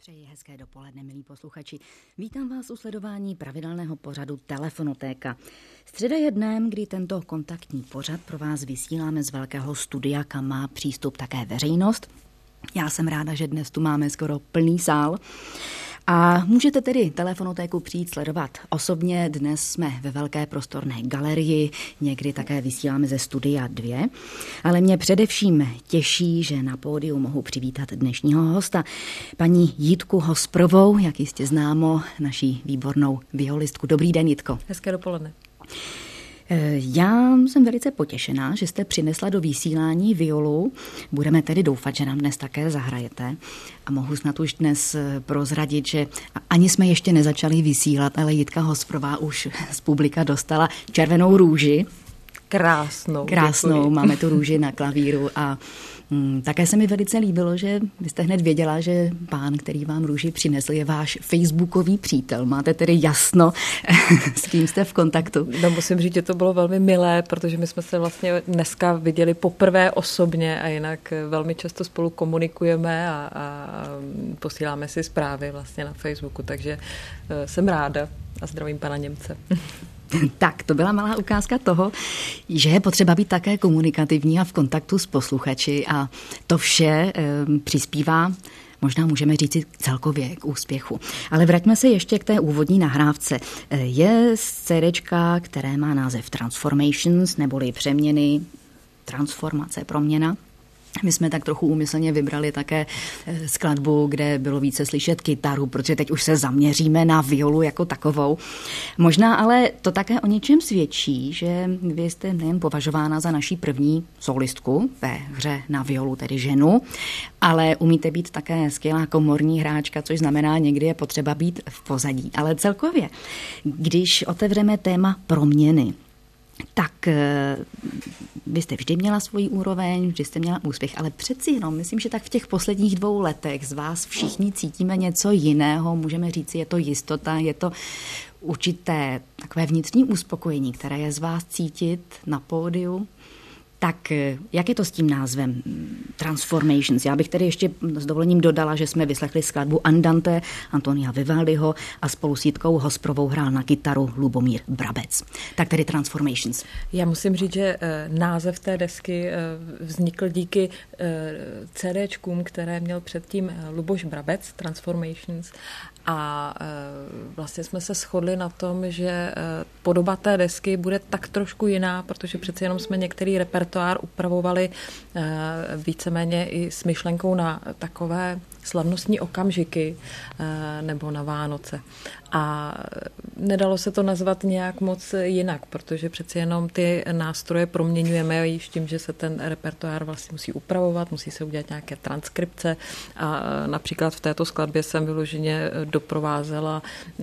Přeji hezké dopoledne, milí posluchači. Vítám vás u sledování pravidelného pořadu Telefonotéka. Středa je dnem, kdy tento kontaktní pořad pro vás vysíláme z velkého studia, kam má přístup také veřejnost. Já jsem ráda, že dnes tu máme skoro plný sál. A můžete tedy Telefonotéku přijít sledovat osobně. Dnes jsme ve velké prostorné galerii, někdy také vysíláme ze studia 2. Ale mě především těší, že na pódiu mohu přivítat dnešního hosta, paní Jitku Hosprovou, jak jistě známo, naší výbornou violistku. Dobrý den, Jitko. Hezké dopoledne. Já jsem velice potěšená, že jste přinesla do vysílání violu. Budeme tedy doufat, že nám dnes také zahrajete. A mohu snad už dnes prozradit, že ani jsme ještě nezačali vysílat, ale Jitka Hosprová už z publika dostala červenou růži. Krásnou. Děkuji. Máme tu růži na klavíru a také se mi velice líbilo, že vy jste hned věděla, že pán, který vám růži přinesl, je váš facebookový přítel. Máte tedy jasno, s kým jste v kontaktu? No, musím říct, že to bylo velmi milé, protože my jsme se vlastně dneska viděli poprvé osobně a jinak velmi často spolu komunikujeme a posíláme si zprávy vlastně na Facebooku, takže jsem ráda a zdravím pana Němce. Tak, to byla malá ukázka toho, že je potřeba být také komunikativní a v kontaktu s posluchači a to vše přispívá, možná můžeme říct celkově k úspěchu. Ale vraťme se ještě k té úvodní nahrávce. Je CDčka, které má název Transformations, neboli přeměny, transformace, proměna. My jsme tak trochu úmyslně vybrali také skladbu, kde bylo více slyšet kytaru, protože teď už se zaměříme na violu jako takovou. Možná ale to také o něčem svědčí, že vy jste nejen považována za naší první solistku ve hře na violu, tedy ženu, ale umíte být také skvělá komorní hráčka, což znamená, někdy je potřeba být v pozadí. Ale celkově, když otevřeme téma proměny, tak vy jste vždy měla svoji úroveň, vždy jste měla úspěch, ale přeci jenom, myslím, že tak v těch posledních 2 letech z vás všichni cítíme něco jiného, můžeme říct, je to jistota, je to určité takové vnitřní uspokojení, které je z vás cítit na pódiu. Tak jak je to s tím názvem Transformations? Já bych tedy ještě s dovolením dodala, že jsme vyslechli skladbu Andante Antonia Vivaldiho a spolu s Jitkou Hosprovou hrál na kytaru Lubomír Brabec. Tak tedy Transformations. Já musím říct, že název té desky vznikl díky CDčkům, které měl předtím Luboš Brabec, Transformations. A vlastně jsme se shodli na tom, že podoba té desky bude tak trošku jiná, protože přece jenom jsme některý repertoár upravovali víceméně i s myšlenkou na takové slavnostní okamžiky nebo na Vánoce. A nedalo se to nazvat nějak moc jinak, protože přeci jenom ty nástroje proměňujeme již tím, že se ten repertoár vlastně musí upravovat, musí se udělat nějaké transkripce a například v této skladbě jsem vyloženě doprovázela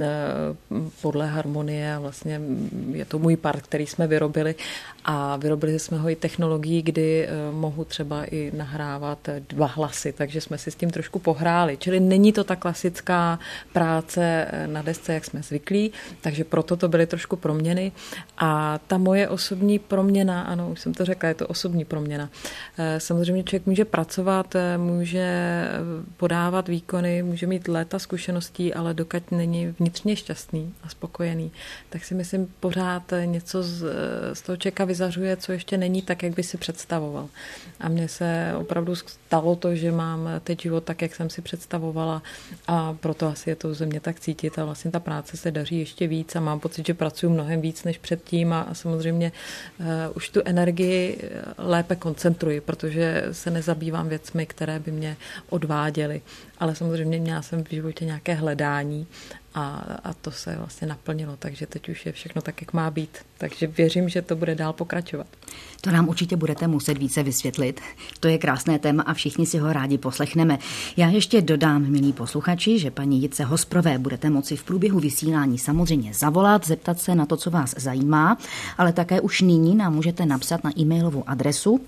podle harmonie a vlastně je to můj part, který jsme vyrobili a vyrobili jsme ho i technologií, kdy mohu třeba i nahrávat 2 hlasy, takže jsme si s tím trošku pohráli. Čili není to ta klasická práce na desce, jak jsme zvyklí, takže proto to byly trošku proměny. A ta moje osobní proměna, ano, už jsem to řekla, je to osobní proměna. Samozřejmě člověk může pracovat, může podávat výkony, může mít léta zkušeností, ale dokud není vnitřně šťastný a spokojený, tak si myslím pořád něco z toho člověka vyzařuje, co ještě není tak, jak by si představoval. A mně se opravdu stalo to, že mám teď život tak, jak jsem si představovala a proto asi je to ze mě tak cítit a vlastně ta práce se daří ještě víc a mám pocit, že pracuji mnohem víc než předtím a samozřejmě už tu energii lépe koncentruji, protože se nezabývám věcmi, které by mě odváděly. Ale samozřejmě měla jsem v životě nějaké hledání a to se vlastně naplnilo, takže teď už je všechno tak, jak má být. Takže věřím, že to bude dál pokračovat. To nám určitě budete muset více vysvětlit. To je krásné téma a všichni si ho rádi poslechneme. Já ještě dodám, milí posluchači, že paní Jitce Hosprové budete moci v průběhu vysílání samozřejmě zavolat, zeptat se na to, co vás zajímá, ale také už nyní nám můžete napsat na e-mailovou adresu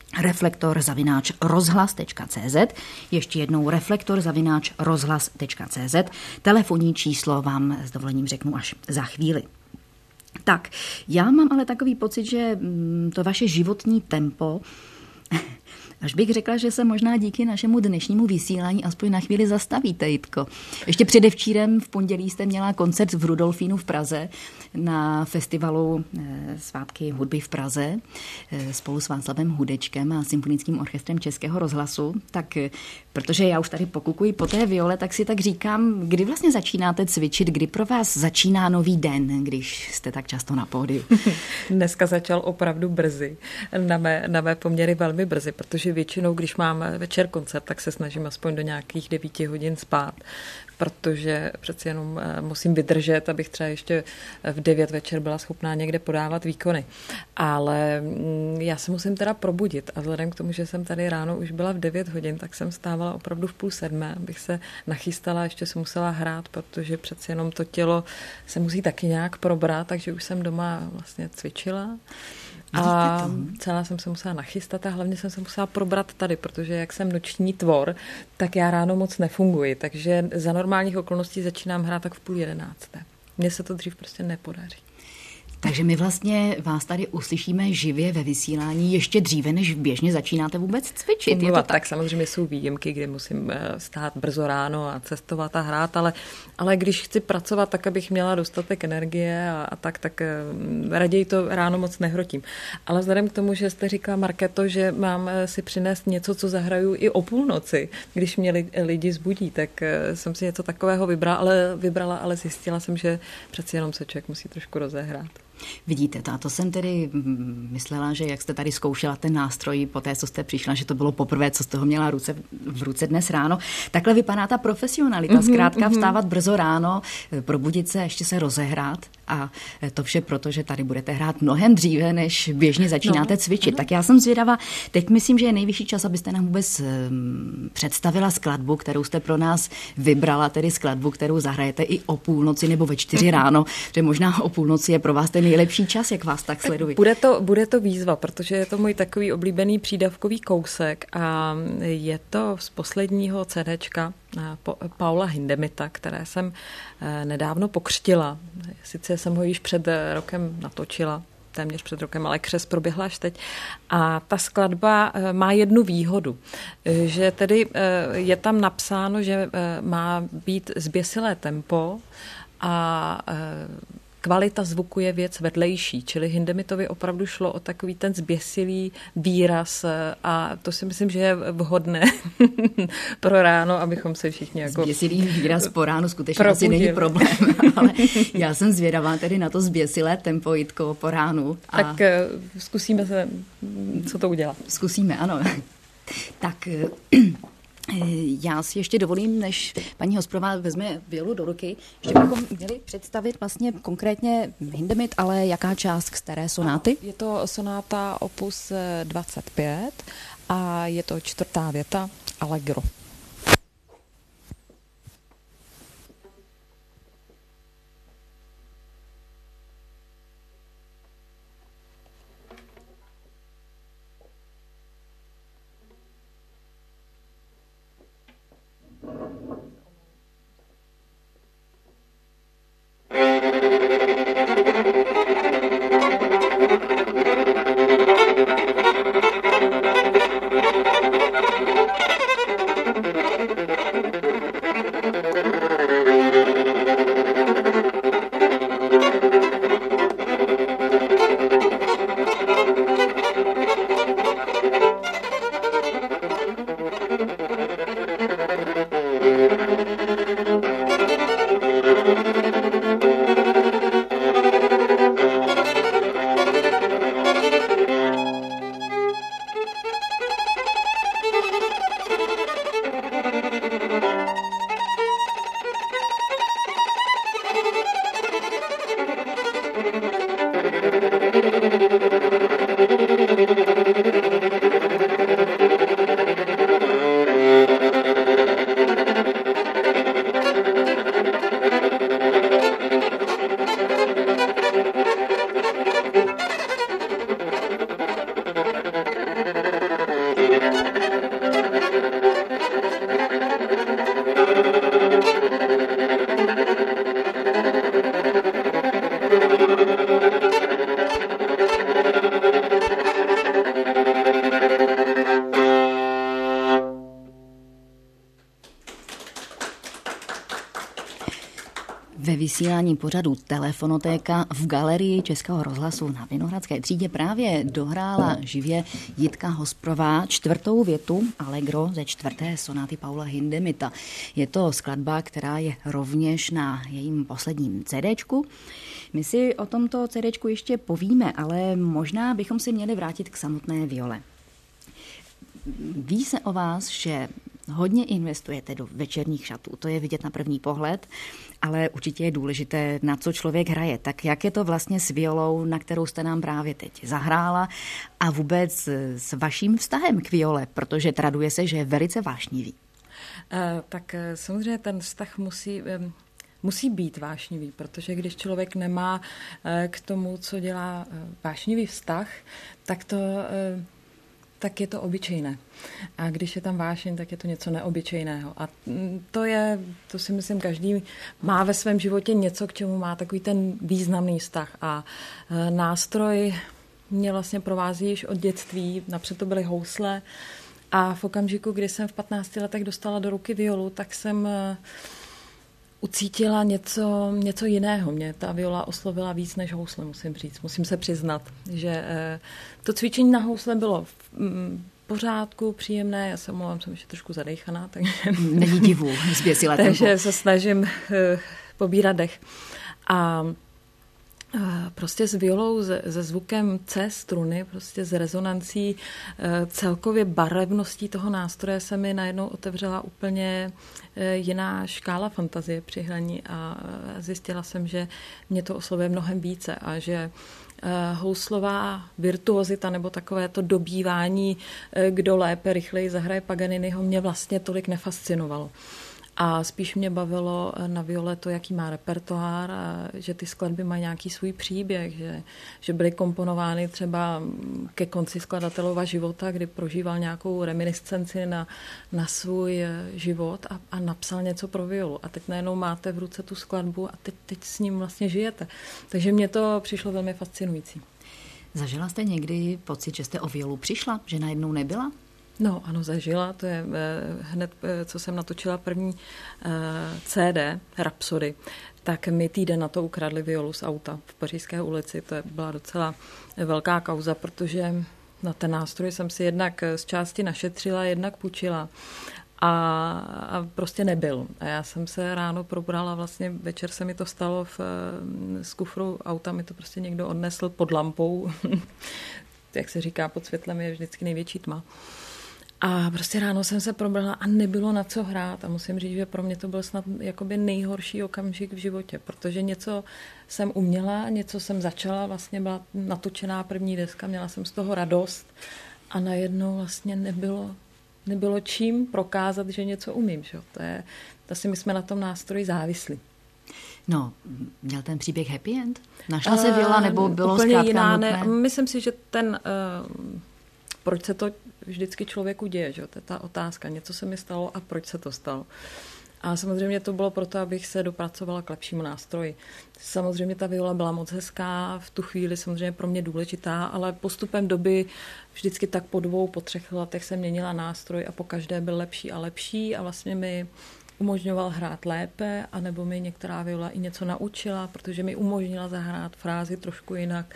reflektor@rozhlas.cz, ještě jednou reflektor@rozhlas.cz. Telefonní číslo vám s dovolením řeknu až za chvíli. Tak, já mám ale takový pocit, že to vaše životní tempo Až bych řekla, že se možná díky našemu dnešnímu vysílání aspoň na chvíli zastavíte, Jitko. Ještě předevčírem v pondělí jste měla koncert v Rudolfínu v Praze na festivalu Svátky hudby v Praze spolu s Václavem Hudečkem a Symfonickým orchestrem Českého rozhlasu. Tak protože já už tady pokukuji po té viole, tak si tak říkám, kdy vlastně začínáte cvičit, kdy pro vás začíná nový den, když jste tak často na pódiu? Dneska začal opravdu brzy, na mé poměry velmi brzy, protože většinou, když mám večer koncert, tak se snažím aspoň do nějakých 9 hodin spát, protože přeci jenom musím vydržet, abych třeba ještě v 9 večer byla schopná někde podávat výkony. Ale já se musím teda probudit a vzhledem k tomu, že jsem tady ráno už byla v 9 hodin, tak jsem stávala opravdu v 6:30, abych se nachystala, ještě jsem musela hrát, protože přeci jenom to tělo se musí taky nějak probrat, takže už jsem doma vlastně cvičila. A celá jsem se musela nachystat a hlavně jsem se musela probrat tady, protože jak jsem noční tvor, tak já ráno moc nefunguji, takže za normálních okolností začínám hrát tak v 10:30. Mně se to dřív prostě nepodaří. Takže my vlastně vás tady uslyšíme živě ve vysílání ještě dříve, než běžně začínáte vůbec cvičit. Je to tak samozřejmě jsou výjimky, kdy musím stát brzo ráno a cestovat a hrát, ale když chci pracovat tak, abych měla dostatek energie a tak raději to ráno moc nehrotím. Ale vzhledem k tomu, že jste říkala, Markéto, že mám si přinést něco, co zahraju i o půlnoci, když mě lidi zbudí, tak jsem si něco takového vybrala, ale zjistila jsem, že přeci jenom se člověk musí trošku rozehrát. Vidíte, to jsem tedy myslela, že jak jste tady zkoušela ten nástroj po té, co jste přišla, že to bylo poprvé, co jste ho měla v ruce dnes ráno. Takhle vypadá ta profesionalita, zkrátka vstávat brzo ráno, probudit se, ještě se rozehrát a to vše proto, že tady budete hrát mnohem dříve, než běžně začínáte cvičit. Tak já jsem zvědavá, teď myslím, že je nejvyšší čas, abyste nám vůbec představila skladbu, kterou jste pro nás vybrala, tedy skladbu, kterou zahrajete i o půlnoci nebo ve 4 ráno, že možná o půlnoci je pro vás ten nejlepší čas, jak vás tak sleduji. Bude to výzva, protože je to můj takový oblíbený přídavkový kousek a je to z posledního CDčka Paula Hindemitha, které jsem nedávno pokřtila. Sice jsem ho již před rokem natočila, téměř před rokem, ale křest proběhla až teď. A ta skladba má jednu výhodu, že tedy je tam napsáno, že má být zběsilé tempo a kvalita zvuku je věc vedlejší, čili Hindemithovi opravdu šlo o takový ten zběsilý výraz a to si myslím, že je vhodné pro ráno, abychom se všichni jako zběsilý výraz po ránu skutečně asi není problém, ale já jsem zvědavá tedy na to zběsilé tempo, Jitko, po ránu. Tak zkusíme se, co to udělá. Zkusíme, ano. Tak já si ještě dovolím, než paní Hospodová vezme violu do ruky, že bychom měli představit vlastně konkrétně Hindemith, ale jaká část které sonáty? Je to sonáta opus 25 a je to 4. věta Allegro. Ve vysílání pořadu Telefonotéka v galerii Českého rozhlasu na Vinohradské třídě právě dohrála živě Jitka Hosprová 4. větu Allegro ze 4. sonáty Paula Hindemitha. Je to skladba, která je rovněž na jejím posledním CDčku. My si o tomto CDčku ještě povíme, ale možná bychom si měli vrátit k samotné viole. Ví se o vás, že hodně investujete do večerních šatů, to je vidět na první pohled, ale určitě je důležité, na co člověk hraje. Tak jak je to vlastně s violou, na kterou jste nám právě teď zahrála, a vůbec s vaším vztahem k viole, protože traduje se, že je velice vášnivý. Tak samozřejmě ten vztah musí být vášnivý, protože když člověk nemá k tomu, co dělá, vášnivý vztah, tak je to obyčejné. A když je tam vášeň, tak je to něco neobyčejného. A to si myslím, každý má ve svém životě něco, k čemu má takový ten významný vztah. A nástroj mě vlastně provází již od dětství. Napřed to byly housle. A v okamžiku, kdy jsem v 15 letech dostala do ruky violu, tak jsem ucítila něco jiného. Mě ta viola oslovila víc než housle, musím se přiznat, že to cvičení na housle bylo v pořádku, příjemné, já se omlouvám, jsem ještě trošku zadejchaná, takže není divu, zběsila tempo. Takže se snažím pobírat dech. A prostě s violou, se zvukem C struny, prostě s rezonancí, celkově barevností toho nástroje se mi najednou otevřela úplně jiná škála fantazie při hraní a zjistila jsem, že mě to oslovuje mnohem více a že houslová virtuozita nebo takové to dobývání, kdo lépe, rychleji zahraje Paganiniho, mě vlastně tolik nefascinovalo. A spíš mě bavilo na viole to, jaký má repertoár, a že ty skladby mají nějaký svůj příběh, že byly komponovány třeba ke konci skladatelova života, kdy prožíval nějakou reminiscenci na svůj život a napsal něco pro violu. A teď najednou máte v ruce tu skladbu a teď s ním vlastně žijete. Takže mně to přišlo velmi fascinující. Zažila jste někdy pocit, že jste o violu přišla, že najednou nebyla? No, ano, zažila. To je hned, co jsem natočila první CD, Rhapsody, tak mi týden na to ukradli violu z auta v Pařížské ulici. To byla docela velká kauza, protože na ten nástroj jsem si jednak z části našetřila, jednak půjčila a prostě nebyl. A já jsem se ráno probrala, vlastně večer se mi to stalo z kufru auta, mi to prostě někdo odnesl pod lampou. Jak se říká, pod světlem je vždycky největší tma. A prostě ráno jsem se probrala a nebylo na co hrát a musím říct, že pro mě to byl snad jakoby nejhorší okamžik v životě, protože něco jsem uměla, něco jsem začala, vlastně byla natočená první deska, měla jsem z toho radost a najednou vlastně nebylo čím prokázat, že něco umím. Že? To my jsme na tom nástroji závislí. No, měl ten příběh happy end? Našla se viola nebo bylo úplně zkrátka jiná, nutné? Myslím si, že proč se to vždycky člověku děje, že? To je ta otázka. Něco se mi stalo a proč se to stalo. A samozřejmě to bylo proto, abych se dopracovala k lepšímu nástroji. Samozřejmě ta viola byla moc hezká, v tu chvíli samozřejmě pro mě důležitá, ale postupem doby vždycky tak po 3 letech jsem měnila nástroj a po každé byl lepší a lepší a vlastně mi umožňoval hrát lépe, anebo mi některá viola i něco naučila, protože mi umožnila zahrát frázi trošku jinak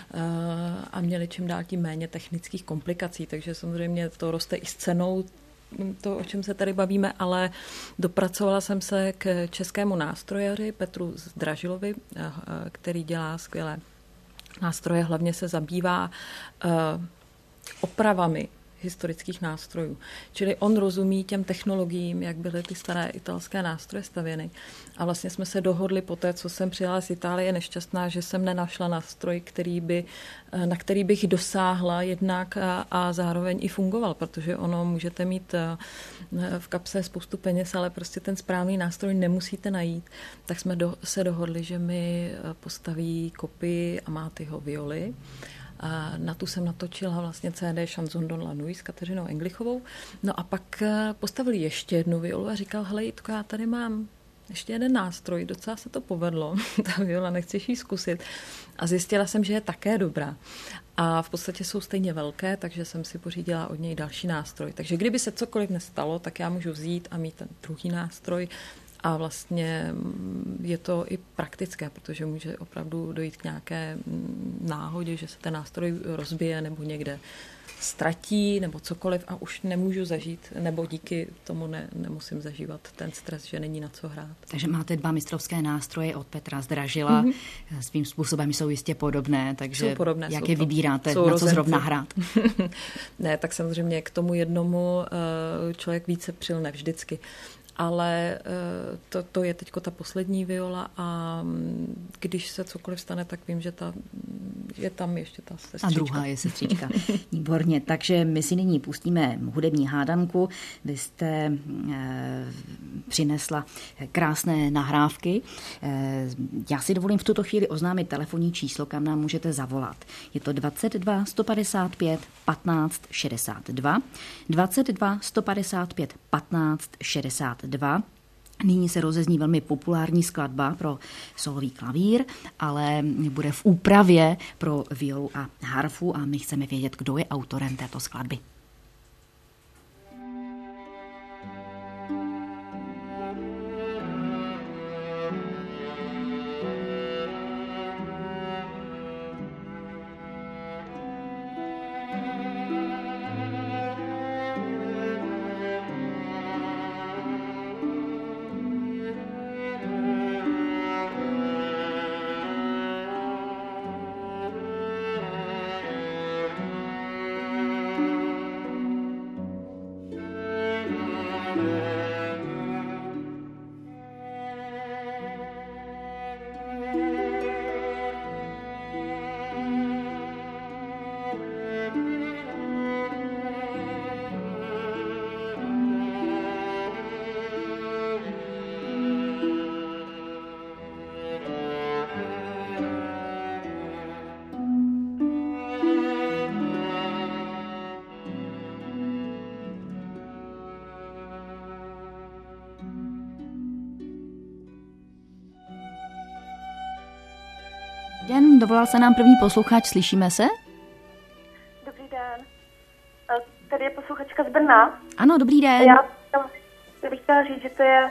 a měli čím dál tím méně technických komplikací, takže samozřejmě to roste i s cenou, to, o čem se tady bavíme, ale dopracovala jsem se k českému nástrojaři Petru Zdražilovi, který dělá skvělé nástroje, hlavně se zabývá opravami historických nástrojů. Čili on rozumí těm technologiím, jak byly ty staré italské nástroje stavěny. A vlastně jsme se dohodli po té, co jsem přijela z Itálie, nešťastná, že jsem nenašla nástroj, na který bych dosáhla jednak a zároveň i fungoval, protože ono můžete mít v kapse spoustu peněz, ale prostě ten správný nástroj nemusíte najít. Tak jsme se dohodli, že mi postaví kopii Amátyho violy. A na tu jsem natočila vlastně CD Chanson Don La Nuit s Kateřinou Englichovou. No a pak postavili ještě jednu violu a říkal, hele Jitko, já tady mám ještě jeden nástroj, docela se to povedlo, ta viola, nechceš ji zkusit. A zjistila jsem, že je také dobrá. A v podstatě jsou stejně velké, takže jsem si pořídila od něj další nástroj. Takže kdyby se cokoliv nestalo, tak já můžu vzít a mít ten druhý nástroj a vlastně je to i praktické, protože může opravdu dojít k nějaké náhodě, že se ten nástroj rozbije nebo někde ztratí nebo cokoliv a už nemůžu zažít, nebo díky tomu nemusím zažívat ten stres, že není na co hrát. Takže máte 2 mistrovské nástroje od Petra Zdražila. Svým způsobem jsou jistě podobné, takže jsou podobné, jak jsou je to, vybíráte, na co zrovna hrát? Ne, tak samozřejmě k tomu jednomu člověk více přilne vždycky. Ale to je teďko ta poslední viola a když se cokoliv stane, tak vím, že je tam ještě ta sestřička. A druhá je sestřička. Výborně, takže my si nyní pustíme hudební hádanku. Vy jste přinesla krásné nahrávky. Já si dovolím v tuto chvíli oznámit telefonní číslo, kam nám můžete zavolat. Je to 22 155 15 62, 22 155 15 62. Nyní se rozezní velmi populární skladba pro solový klavír, ale bude v úpravě pro violu a harfu a my chceme vědět, kdo je autorem této skladby. Den, dovolal se nám první posluchač, slyšíme se? Dobrý den, tady je posluchačka z Brna. Ano, dobrý den. Já bych chtěla říct, že to je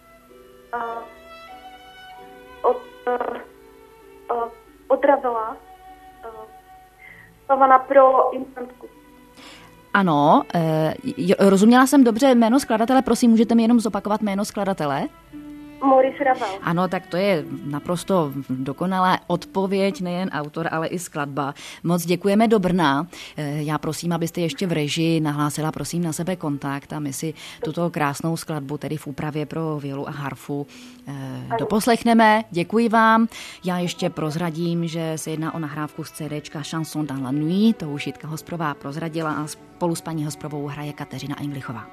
od Ravela, Pavana pro infantku. Ano, rozuměla jsem dobře jméno skladatele, prosím, můžete mi jenom zopakovat jméno skladatele? Maurice Ravel. Ano, tak to je naprosto dokonalá odpověď, nejen autor, ale i skladba. Moc děkujeme do Brna. Já prosím, abyste ještě v režii nahlásila, prosím, na sebe kontakt a my si tuto krásnou skladbu, tedy v úpravě pro violu a harfu, doposlechneme. Děkuji vám. Já ještě prozradím, že se jedná o nahrávku z CDčka Chanson dans la nuit, to už Jitka Hosprová prozradila a spolu s paní Hosprovou hraje Kateřina Englichová.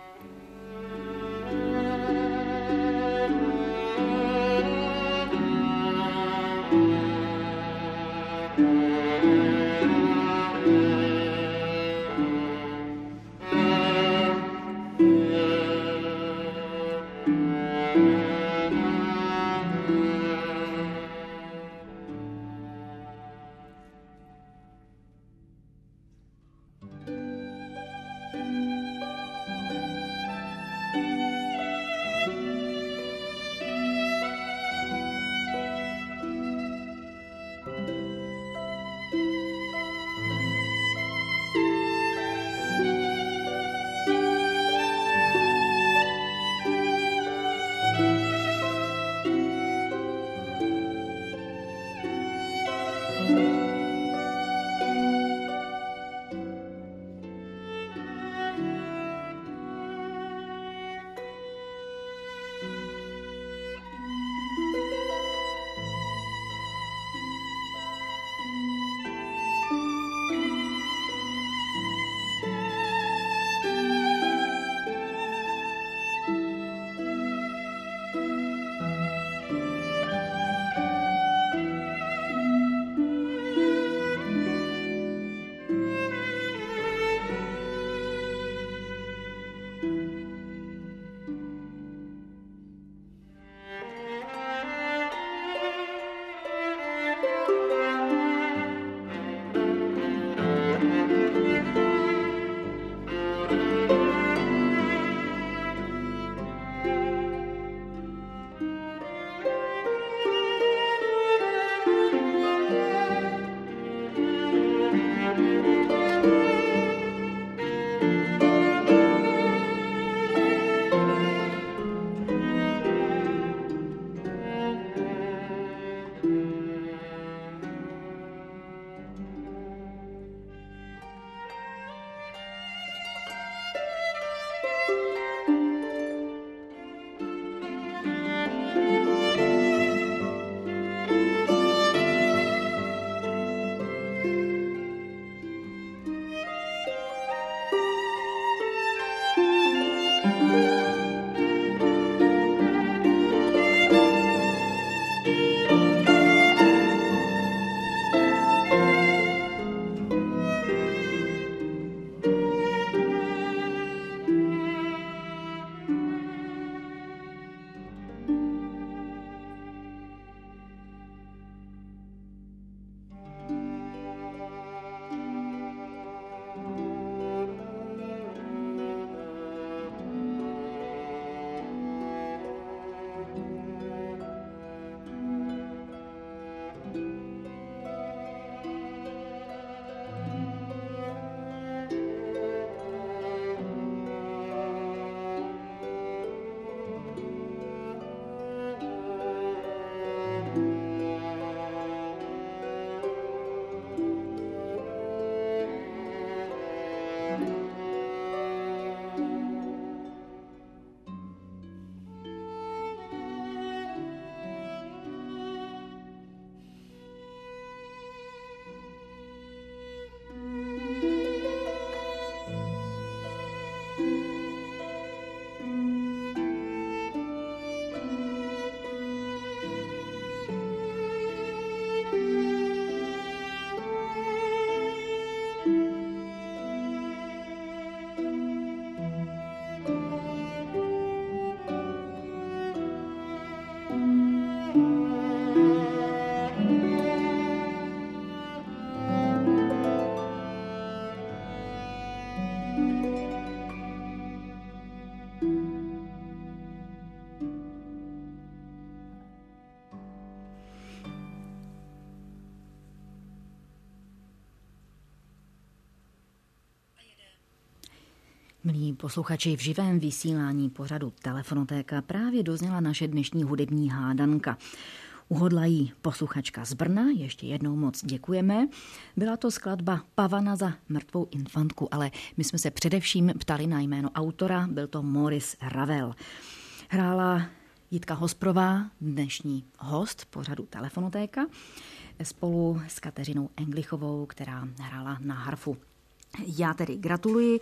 Milí posluchači, v živém vysílání pořadu Telefonotéka právě dozněla naše dnešní hudební hádanka. Uhodla jí posluchačka z Brna, ještě jednou moc děkujeme. Byla to skladba Pavana za mrtvou infantku, ale my jsme se především ptali na jméno autora, byl to Maurice Ravel. Hrála Jitka Hosprová, dnešní host pořadu Telefonotéka, spolu s Kateřinou Englichovou, která hrála na harfu. Já tedy gratuluji.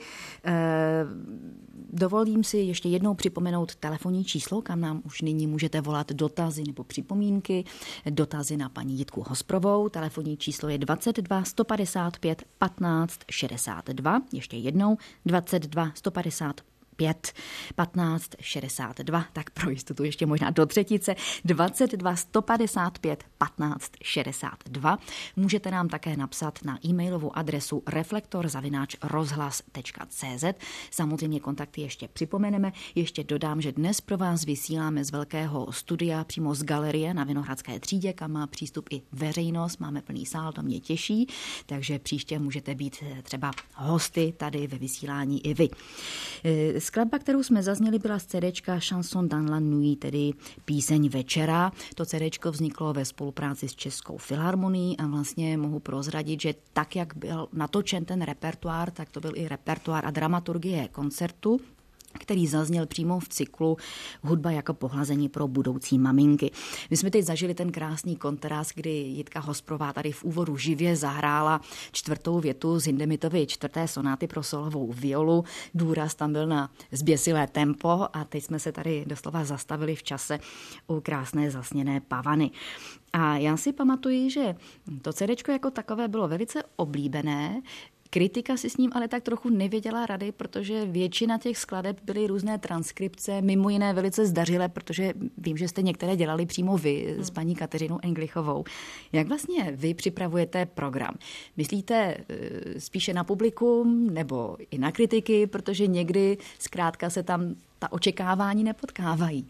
Dovolím si ještě jednou připomenout telefonní číslo, kam nám už nyní můžete volat dotazy nebo připomínky. Dotazy na paní Jitku Hosprovou. Telefonní číslo je 22 155 15 62. Ještě jednou 22 155 15 62, tak pro jistotu ještě možná do třetice, 22 155 15 62. Můžete nám také napsat na e-mailovou adresu reflektor@rozhlas.cz. Samozřejmě kontakty ještě připomeneme. Ještě dodám, že dnes pro vás vysíláme z velkého studia přímo z galerie na Vinohradské třídě, kam má přístup i veřejnost. Máme plný sál, to mě těší, takže příště můžete být třeba hosty tady ve vysílání i vy. Skladba, kterou jsme zazněli, byla z CDčka Chanson dans la nuit, tedy Píseň večera. To CDčko vzniklo ve spolupráci s Českou filharmonií a vlastně mohu prozradit, že tak, jak byl natočen ten repertoár, tak to byl i repertoár a dramaturgie koncertu, který zazněl přímo v cyklu Hudba jako pohlazení pro budoucí maminky. My jsme teď zažili ten krásný kontrast, kdy Jitka Hosprová tady v úvodu živě zahrála 4. větu z Hindemitovy 4. sonáty pro solovou violu. Důraz tam byl na zběsilé tempo a teď jsme se tady doslova zastavili v čase u krásné zasněné Pavany. A já si pamatuji, že to CDčko jako takové bylo velice oblíbené. Kritika si s ním ale tak trochu nevěděla rady, protože většina těch skladeb byly různé transkripce, mimo jiné velice zdařilé, protože vím, že jste některé dělali přímo vy s paní Kateřinou Englichovou. Jak vlastně vy připravujete program? Myslíte spíše na publikum nebo i na kritiky, protože někdy zkrátka se tam ta očekávání nepotkávají?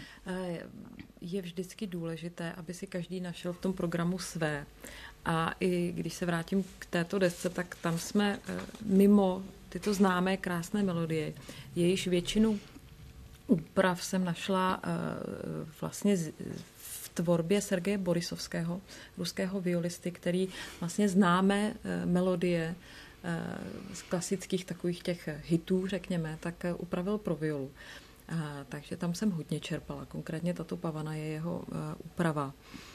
Je vždycky důležité, aby si každý našel v tom programu své. A i když se vrátím k této desce, tak tam jsme mimo tyto známé krásné melodie, jejíž většinu úprav jsem našla vlastně v tvorbě Sergeje Borisovského, ruského violisty, který vlastně známé melodie z klasických takových těch hitů, řekněme, tak upravil pro violu. Takže tam jsem hodně čerpala. Konkrétně tato Pavana je jeho úprava.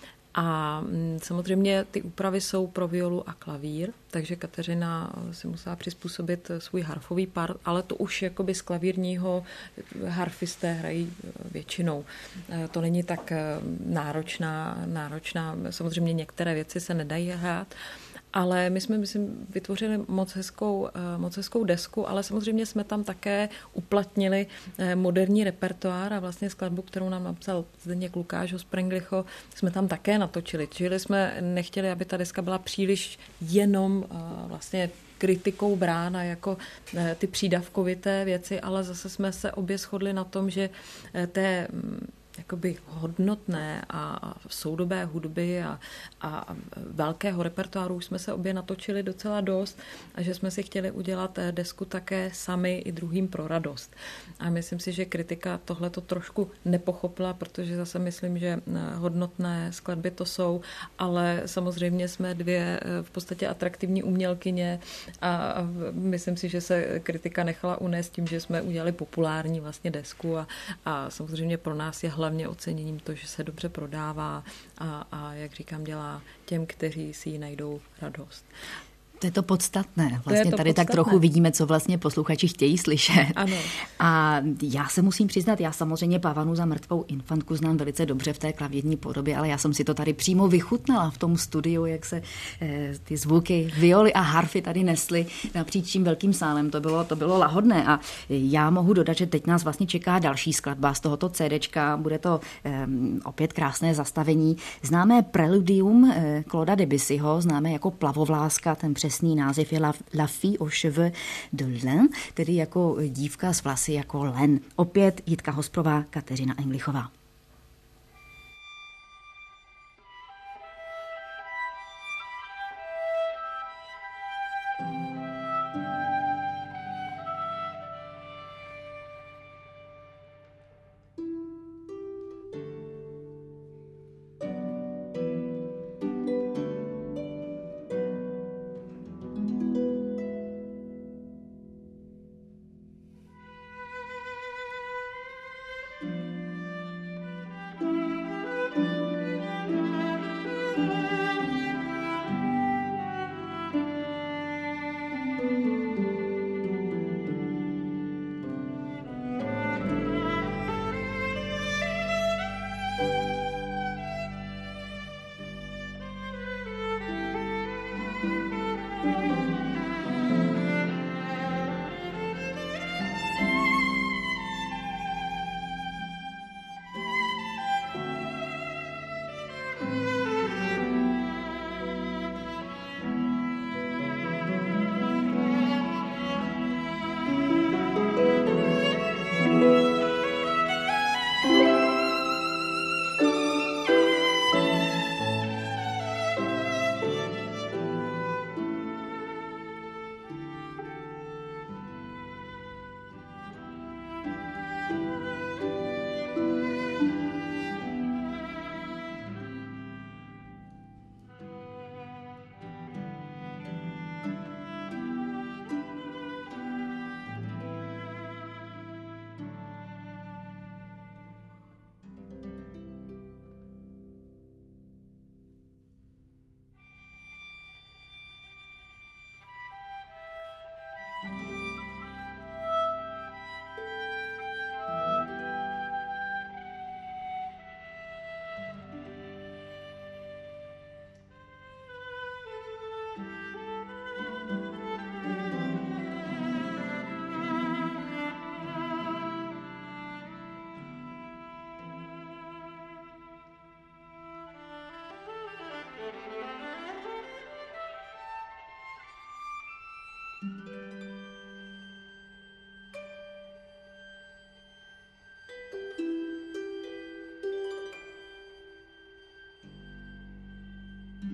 A samozřejmě ty úpravy jsou pro violu a klavír, takže Kateřina si musela přizpůsobit svůj harfový part, ale to už jakoby z klavírního harfisté hrají většinou. To není tak náročná. Samozřejmě některé věci se nedají hrát, ale my jsme, myslím, vytvořili moc hezkou desku, ale samozřejmě jsme tam také uplatnili moderní repertoár a vlastně skladbu, kterou nám napsal Zdeněk Lukáš Hosper-Englicho, jsme tam také natočili. Čili jsme nechtěli, aby ta deska byla příliš jenom vlastně kritikou brána jako ty přídavkovité věci, ale zase jsme se obě shodli na tom, že té jakoby hodnotné a soudobé hudby a velkého repertoáru jsme se obě natočili docela dost a že jsme si chtěli udělat desku také sami i druhým pro radost. A myslím si, že kritika tohleto trošku nepochopila, protože zase myslím, že hodnotné skladby to jsou, ale samozřejmě jsme dvě v podstatě atraktivní umělkyně a myslím si, že se kritika nechala unést tím, že jsme udělali populární vlastně desku a samozřejmě pro nás je hlavně oceněním to, že se dobře prodává a jak říkám, dělá těm, kteří si ji najdou radost. To je to podstatné. Vlastně tady tak trochu vidíme, co vlastně posluchači chtějí slyšet. Ano. A já se musím přiznat, já samozřejmě Pavanu za mrtvou infantku znám velice dobře v té klavírní podobě, ale já jsem si to tady přímo vychutnala v tom studiu, jak se ty zvuky violy a harfy tady nesly napříč tím velkým sálem. To bylo lahodné a já mohu dodat, že teď nás vlastně čeká další skladba z tohoto CDčka. Bude to opět krásné zastavení. Známé preludium Clauda Debussyho, známé jako Plavovláska, ten přesný název je La fille aux cheveux de laine, tedy jako dívka s vlasy jako len. Opět Jitka Hosprová, Kateřina Englichová.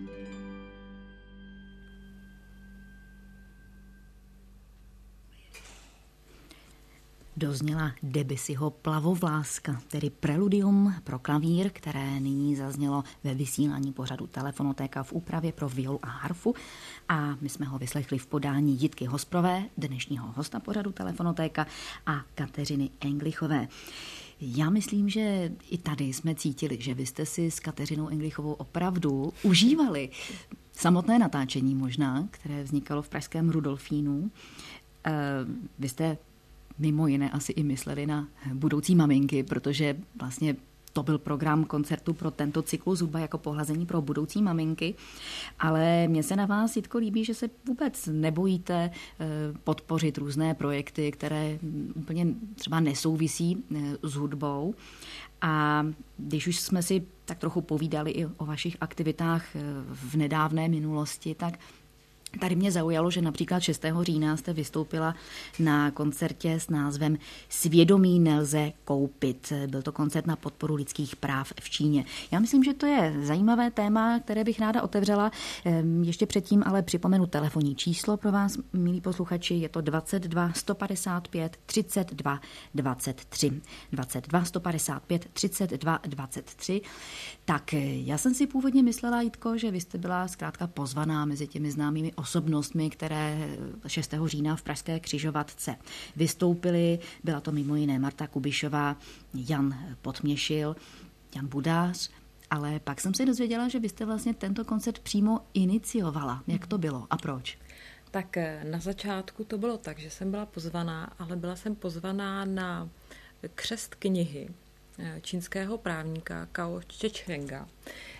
Dozněla Debussyho Plavovláska, tedy preludium pro klavír, které nyní zaznělo ve vysílání pořadu Telefonotéka v úpravě pro violu a harfu. A my jsme ho vyslechli v podání Jitky Hosprové, dnešního hosta pořadu Telefonotéka, a Kateřiny Englichové. Já myslím, že i tady jsme cítili, že vy jste si s Kateřinou Englichovou opravdu užívali samotné natáčení možná, které vznikalo v pražském Rudolfínu. Vy jste mimo jiné asi i mysleli na budoucí maminky, protože vlastně to byl program koncertu pro tento cyklus Hudba jako pohlazení pro budoucí maminky, ale mně se na vás, Jitko, líbí, že se vůbec nebojíte podpořit různé projekty, které úplně třeba nesouvisí s hudbou. A když už jsme si tak trochu povídali i o vašich aktivitách v nedávné minulosti, tak tady mě zaujalo, že například 6. října jste vystoupila na koncertě s názvem Svědomí nelze koupit. Byl to koncert na podporu lidských práv v Číně. Já myslím, že to je zajímavé téma, které bych ráda otevřela. Ještě předtím ale připomenu telefonní číslo pro vás, milí posluchači. Je to 22 155 32 23. 22 155 32 23. Tak já jsem si původně myslela, Jitko, že vy jste byla zkrátka pozvaná mezi těmi známými osobnostmi, které 6. října v pražské Křižovatce vystoupily. Byla to mimo jiné Marta Kubišová, Jan Potměšil, Jan Budář, ale pak jsem se dozvěděla, že vy jste vlastně tento koncert přímo iniciovala. Jak to bylo a proč? Tak na začátku to bylo tak, že jsem byla pozvaná, ale byla jsem pozvaná na křest knihy čínského právníka Cao Čečenga,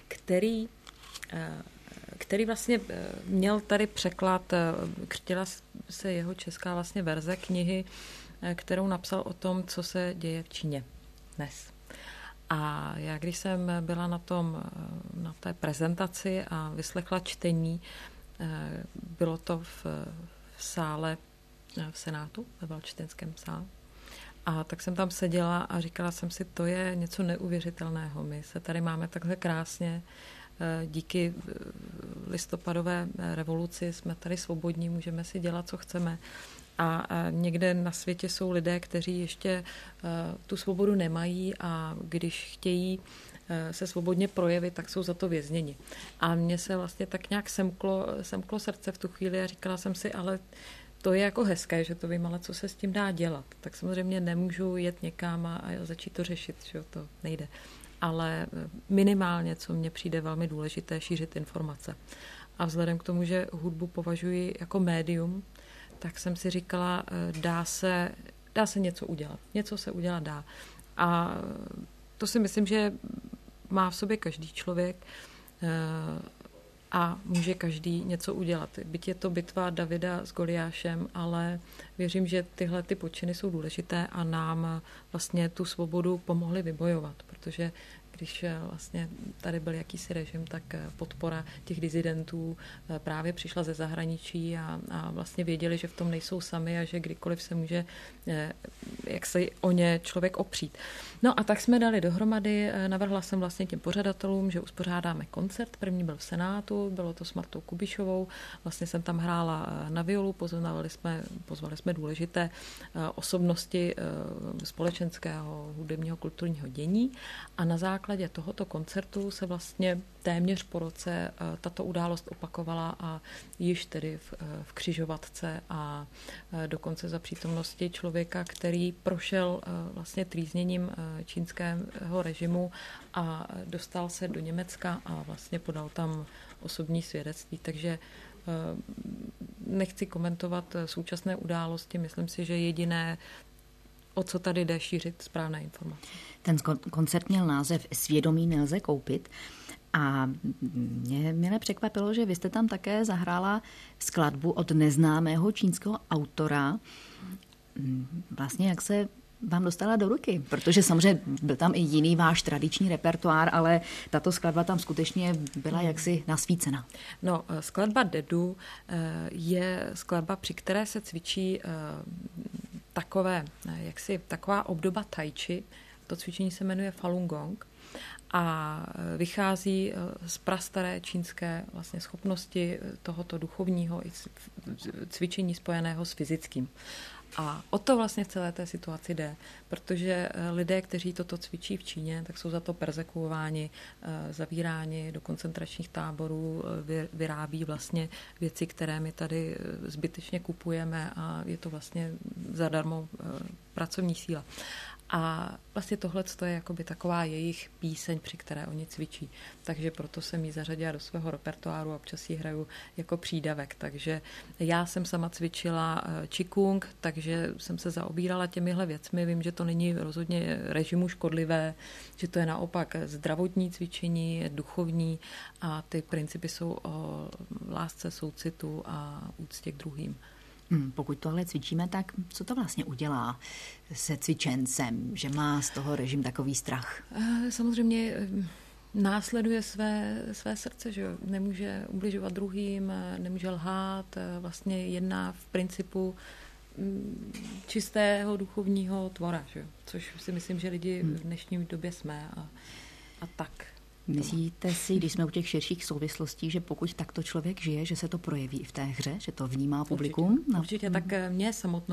který vlastně měl tady překlad, chtěla se jeho česká vlastně verze knihy, kterou napsal o tom, co se děje v Číně dnes. A já, když jsem byla na té prezentaci a vyslechla čtení, bylo to v sále v Senátu, ve Valčtenském sále. A tak jsem tam seděla a říkala jsem si, to je něco neuvěřitelného. My se tady máme takhle krásně, díky listopadové revoluci jsme tady svobodní, můžeme si dělat, co chceme. A někde na světě jsou lidé, kteří ještě tu svobodu nemají a když chtějí se svobodně projevit, tak jsou za to vězněni. A mně se vlastně tak nějak semklo srdce v tu chvíli a říkala jsem si, ale to je jako hezké, že to vím, ale co se s tím dá dělat. Tak samozřejmě nemůžu jet někam a začít to řešit, že to nejde. Ale minimálně, co mně přijde velmi důležité, šířit informace. A vzhledem k tomu, že hudbu považuji jako médium, tak jsem si říkala, dá se něco udělat. Něco se udělat dá. A to si myslím, že má v sobě každý člověk a může každý něco udělat. Byť je to bitva Davida s Goliášem, ale věřím, že tyhle ty počiny jsou důležité a nám vlastně tu svobodu pomohly vybojovat, protože když vlastně tady byl jakýsi režim, tak podpora těch disidentů právě přišla ze zahraničí a vlastně věděli, že v tom nejsou sami a že kdykoliv se může jak se o ně člověk opřít. No a tak jsme dali dohromady, navrhla jsem vlastně těm pořadatelům, že uspořádáme koncert, první byl v Senátu, bylo to s Martou Kubišovou, vlastně jsem tam hrála na violu, pozvali jsme důležité osobnosti společenského, hudebního, kulturního dění a na základě tohoto koncertu se vlastně téměř po roce tato událost opakovala a již tedy v Křižovatce a dokonce za přítomnosti člověka, který prošel vlastně trýzněním čínského režimu a dostal se do Německa a vlastně podal tam osobní svědectví. Takže nechci komentovat současné události, myslím si, že jediné, o co tady jde, šířit správné informace. Ten koncert měl název Svědomí nelze koupit a mě mile překvapilo, že vy jste tam také zahrála skladbu od neznámého čínského autora. Vlastně jak se vám dostala do ruky, protože samozřejmě byl tam i jiný váš tradiční repertoár, ale tato skladba tam skutečně byla jaksi nasvícena. No, skladba Dedu je skladba, při které se cvičí taková obdoba tai chi To cvičení se jmenuje Falun Gong a vychází z prastaré čínské vlastně schopnosti tohoto duchovního cvičení spojeného s fyzickým. A o to vlastně v celé té situaci jde, protože lidé, kteří toto cvičí v Číně, tak jsou za to perzekuováni, zavíráni do koncentračních táborů, vyrábí vlastně věci, které my tady zbytečně kupujeme a je to vlastně zadarmo pracovní síla. A vlastně tohle je jakoby taková jejich píseň, při které oni cvičí. Takže proto jsem ji zařadila do svého repertoáru a občas ji hraju jako přídavek. Takže já jsem sama cvičila Qigong, takže jsem se zaobírala těmihle věcmi. Vím, že to není rozhodně režimu škodlivé, že to je naopak zdravotní cvičení, duchovní a ty principy jsou o lásce, soucitu a úctě k druhým. Pokud tohle cvičíme, tak co to vlastně udělá se cvičencem, že má z toho režim takový strach? Samozřejmě následuje své srdce, že nemůže ubližovat druhým, nemůže lhát, vlastně jedná v principu čistého duchovního tvora, že? Což si myslím, že lidi v dnešní době jsme a tak. Myslíte si, když jsme u těch širších souvislostí, že pokud takto člověk žije, že se to projeví i v té hře, že to vnímá publikum? Určitě, tak mě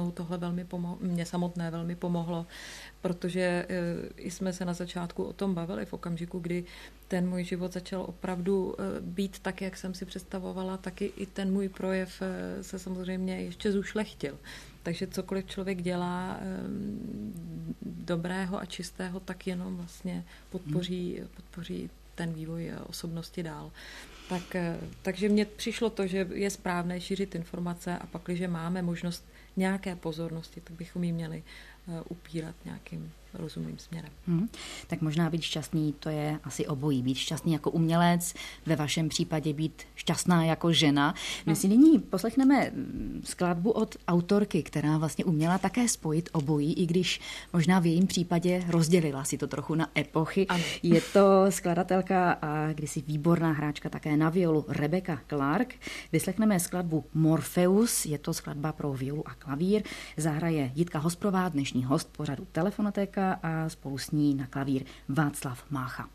samotné velmi pomohlo, protože jsme se na začátku o tom bavili v okamžiku, kdy ten můj život začal opravdu být tak, jak jsem si představovala, taky i ten můj projev se samozřejmě ještě zušlechtil. Takže cokoliv člověk dělá dobrého a čistého, tak jenom vlastně podpoří ten vývoj osobnosti dál. Takže mně přišlo to, že je správné šířit informace a pak, když máme možnost nějaké pozornosti, tak bychom ji měli upírat nějakým rozumným směrem. Tak možná být šťastný, to je asi obojí. Být šťastný jako umělec, ve vašem případě být šťastná jako žena. My si nyní poslechneme skladbu od autorky, která vlastně uměla také spojit obojí, i když možná v jejím případě rozdělila si to trochu na epochy. Ano. Je to skladatelka a kdysi výborná hráčka také na violu Rebecca Clark. Vyslechneme skladbu Morpheus, je to skladba pro violu a klavír. Zahraje Jitka Hosprová, dnešní host pořadu Telefonotéka, a spolu s ní na klavír Václav Mácha.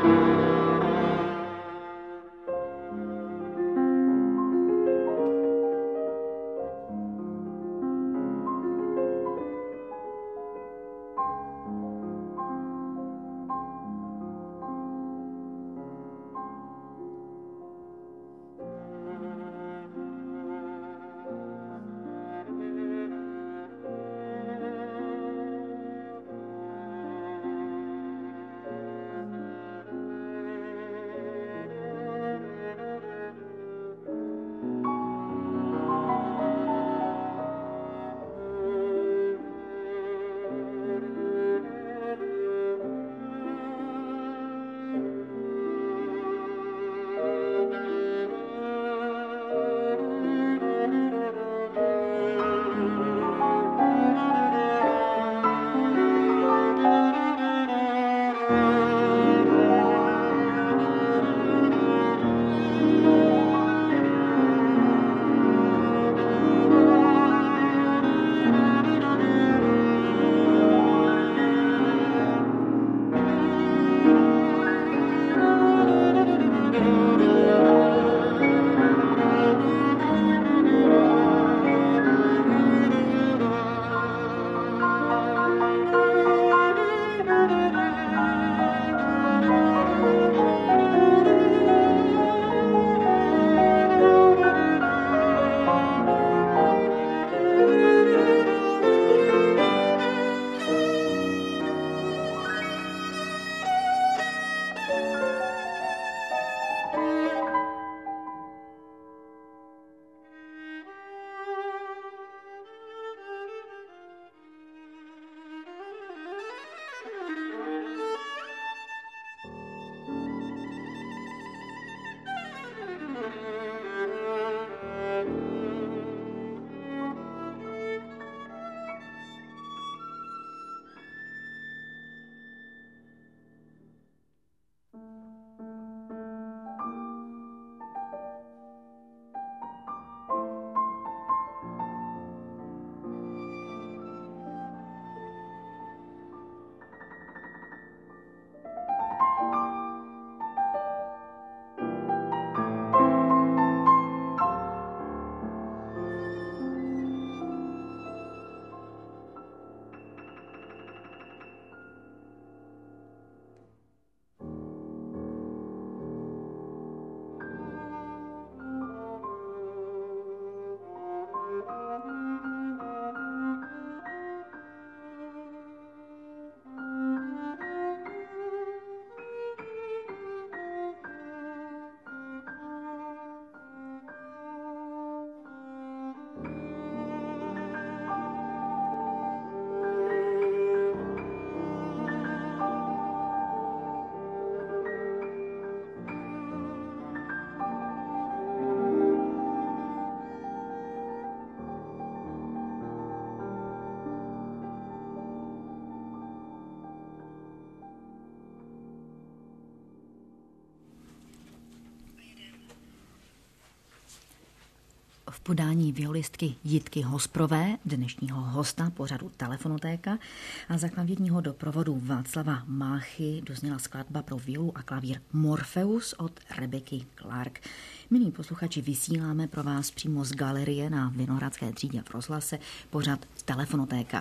v podání violistky Jitky Hosprové, dnešního hosta pořadu Telefonotéka, a za klavírního doprovodu Václava Máchy dozněla skladba pro violu a klavír Morpheus od Rebeky Clark. Milí posluchači, vysíláme pro vás přímo z galerie na Vinohradské třídě v rozhlase pořad Telefonotéka.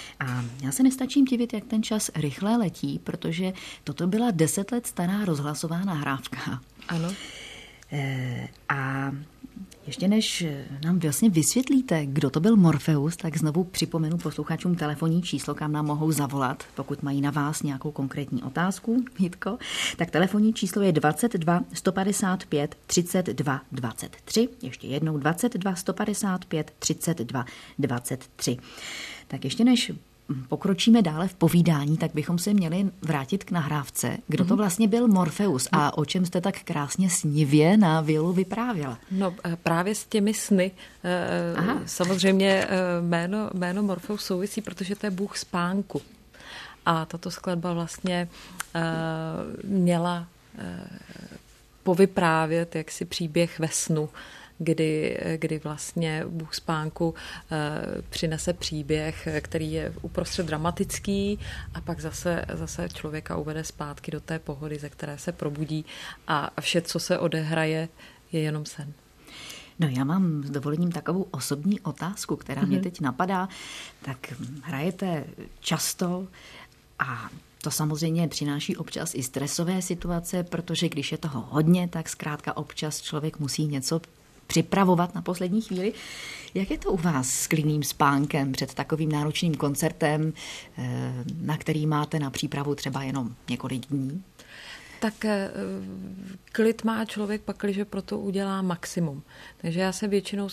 A já se nestačím divit, jak ten čas rychle letí, protože toto byla 10 let stará rozhlasová nahrávka. Ano. A ještě než nám vlastně vysvětlíte, kdo to byl Morpheus, tak znovu připomenu posluchačům telefonní číslo, kam nám mohou zavolat, pokud mají na vás nějakou konkrétní otázku, Jitko. Tak telefonní číslo je 22 155 32 23. Ještě jednou 22 155 32 23. Tak ještě než pokročíme dále v povídání, tak bychom se měli vrátit k nahrávce. Kdo to vlastně byl Morpheus a o čem jste tak krásně snivě na violu vyprávěla? No právě s těmi sny. Samozřejmě jméno Morpheus souvisí, protože to je bůh spánku. A tato skladba vlastně měla povyprávět jaksi příběh ve snu. kdy vlastně Bůh spánku přinese příběh, který je uprostřed dramatický a pak zase člověka uvede zpátky do té pohody, ze které se probudí a vše, co se odehraje, je jenom sen. No já mám s dovolením takovou osobní otázku, která mě teď napadá. Tak hrajete často a to samozřejmě přináší občas i stresové situace, protože když je toho hodně, tak zkrátka občas člověk musí něco připravovat na poslední chvíli. Jak je to u vás s klidným spánkem před takovým náročným koncertem, na který máte na přípravu třeba jenom několik dní? Tak klid má člověk pakliže proto udělá maximum. Takže já se většinou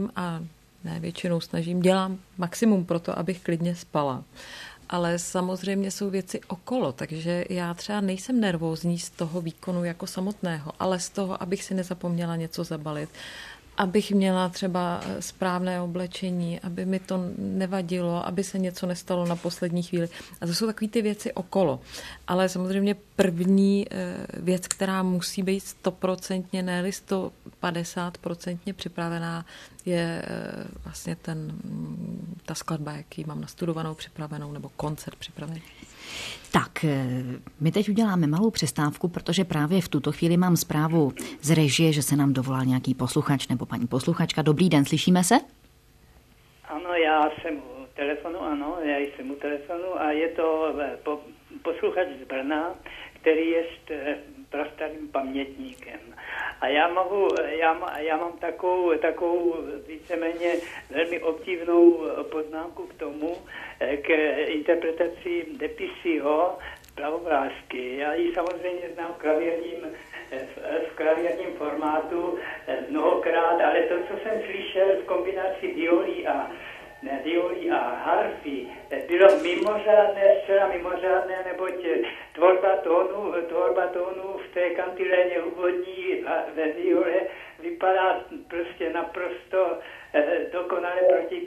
dělám maximum pro to, abych klidně spala. Ale samozřejmě jsou věci okolo, takže já třeba nejsem nervózní z toho výkonu jako samotného, ale z toho, abych si nezapomněla něco zabalit, abych měla třeba správné oblečení, aby mi to nevadilo, aby se něco nestalo na poslední chvíli. A to jsou takové ty věci okolo. Ale samozřejmě první věc, která musí být 100%, ne-li 150% připravená, je vlastně ta skladba, jaký mám nastudovanou, připravenou, nebo koncert připravený. Tak, my teď uděláme malou přestávku, protože právě v tuto chvíli mám zprávu z režie, že se nám dovolal nějaký posluchač nebo paní posluchačka. Dobrý den, slyšíme se? Ano, já jsem u telefonu a je to posluchač z Brna, který je prastarým pamětníkem. A já mám takovou víceméně velmi obdivnou poznámku k tomu, k interpretaci Debussyho Pravovrázky. Já ji samozřejmě znám v klavírním formátu mnohokrát, ale to, co jsem slyšel v kombinaci diolí a harfy, bylo zcela mimořádné, neboť tvorba tónu v té kantiléně úvodní a ve viole vypadá prostě naprosto dokonale proti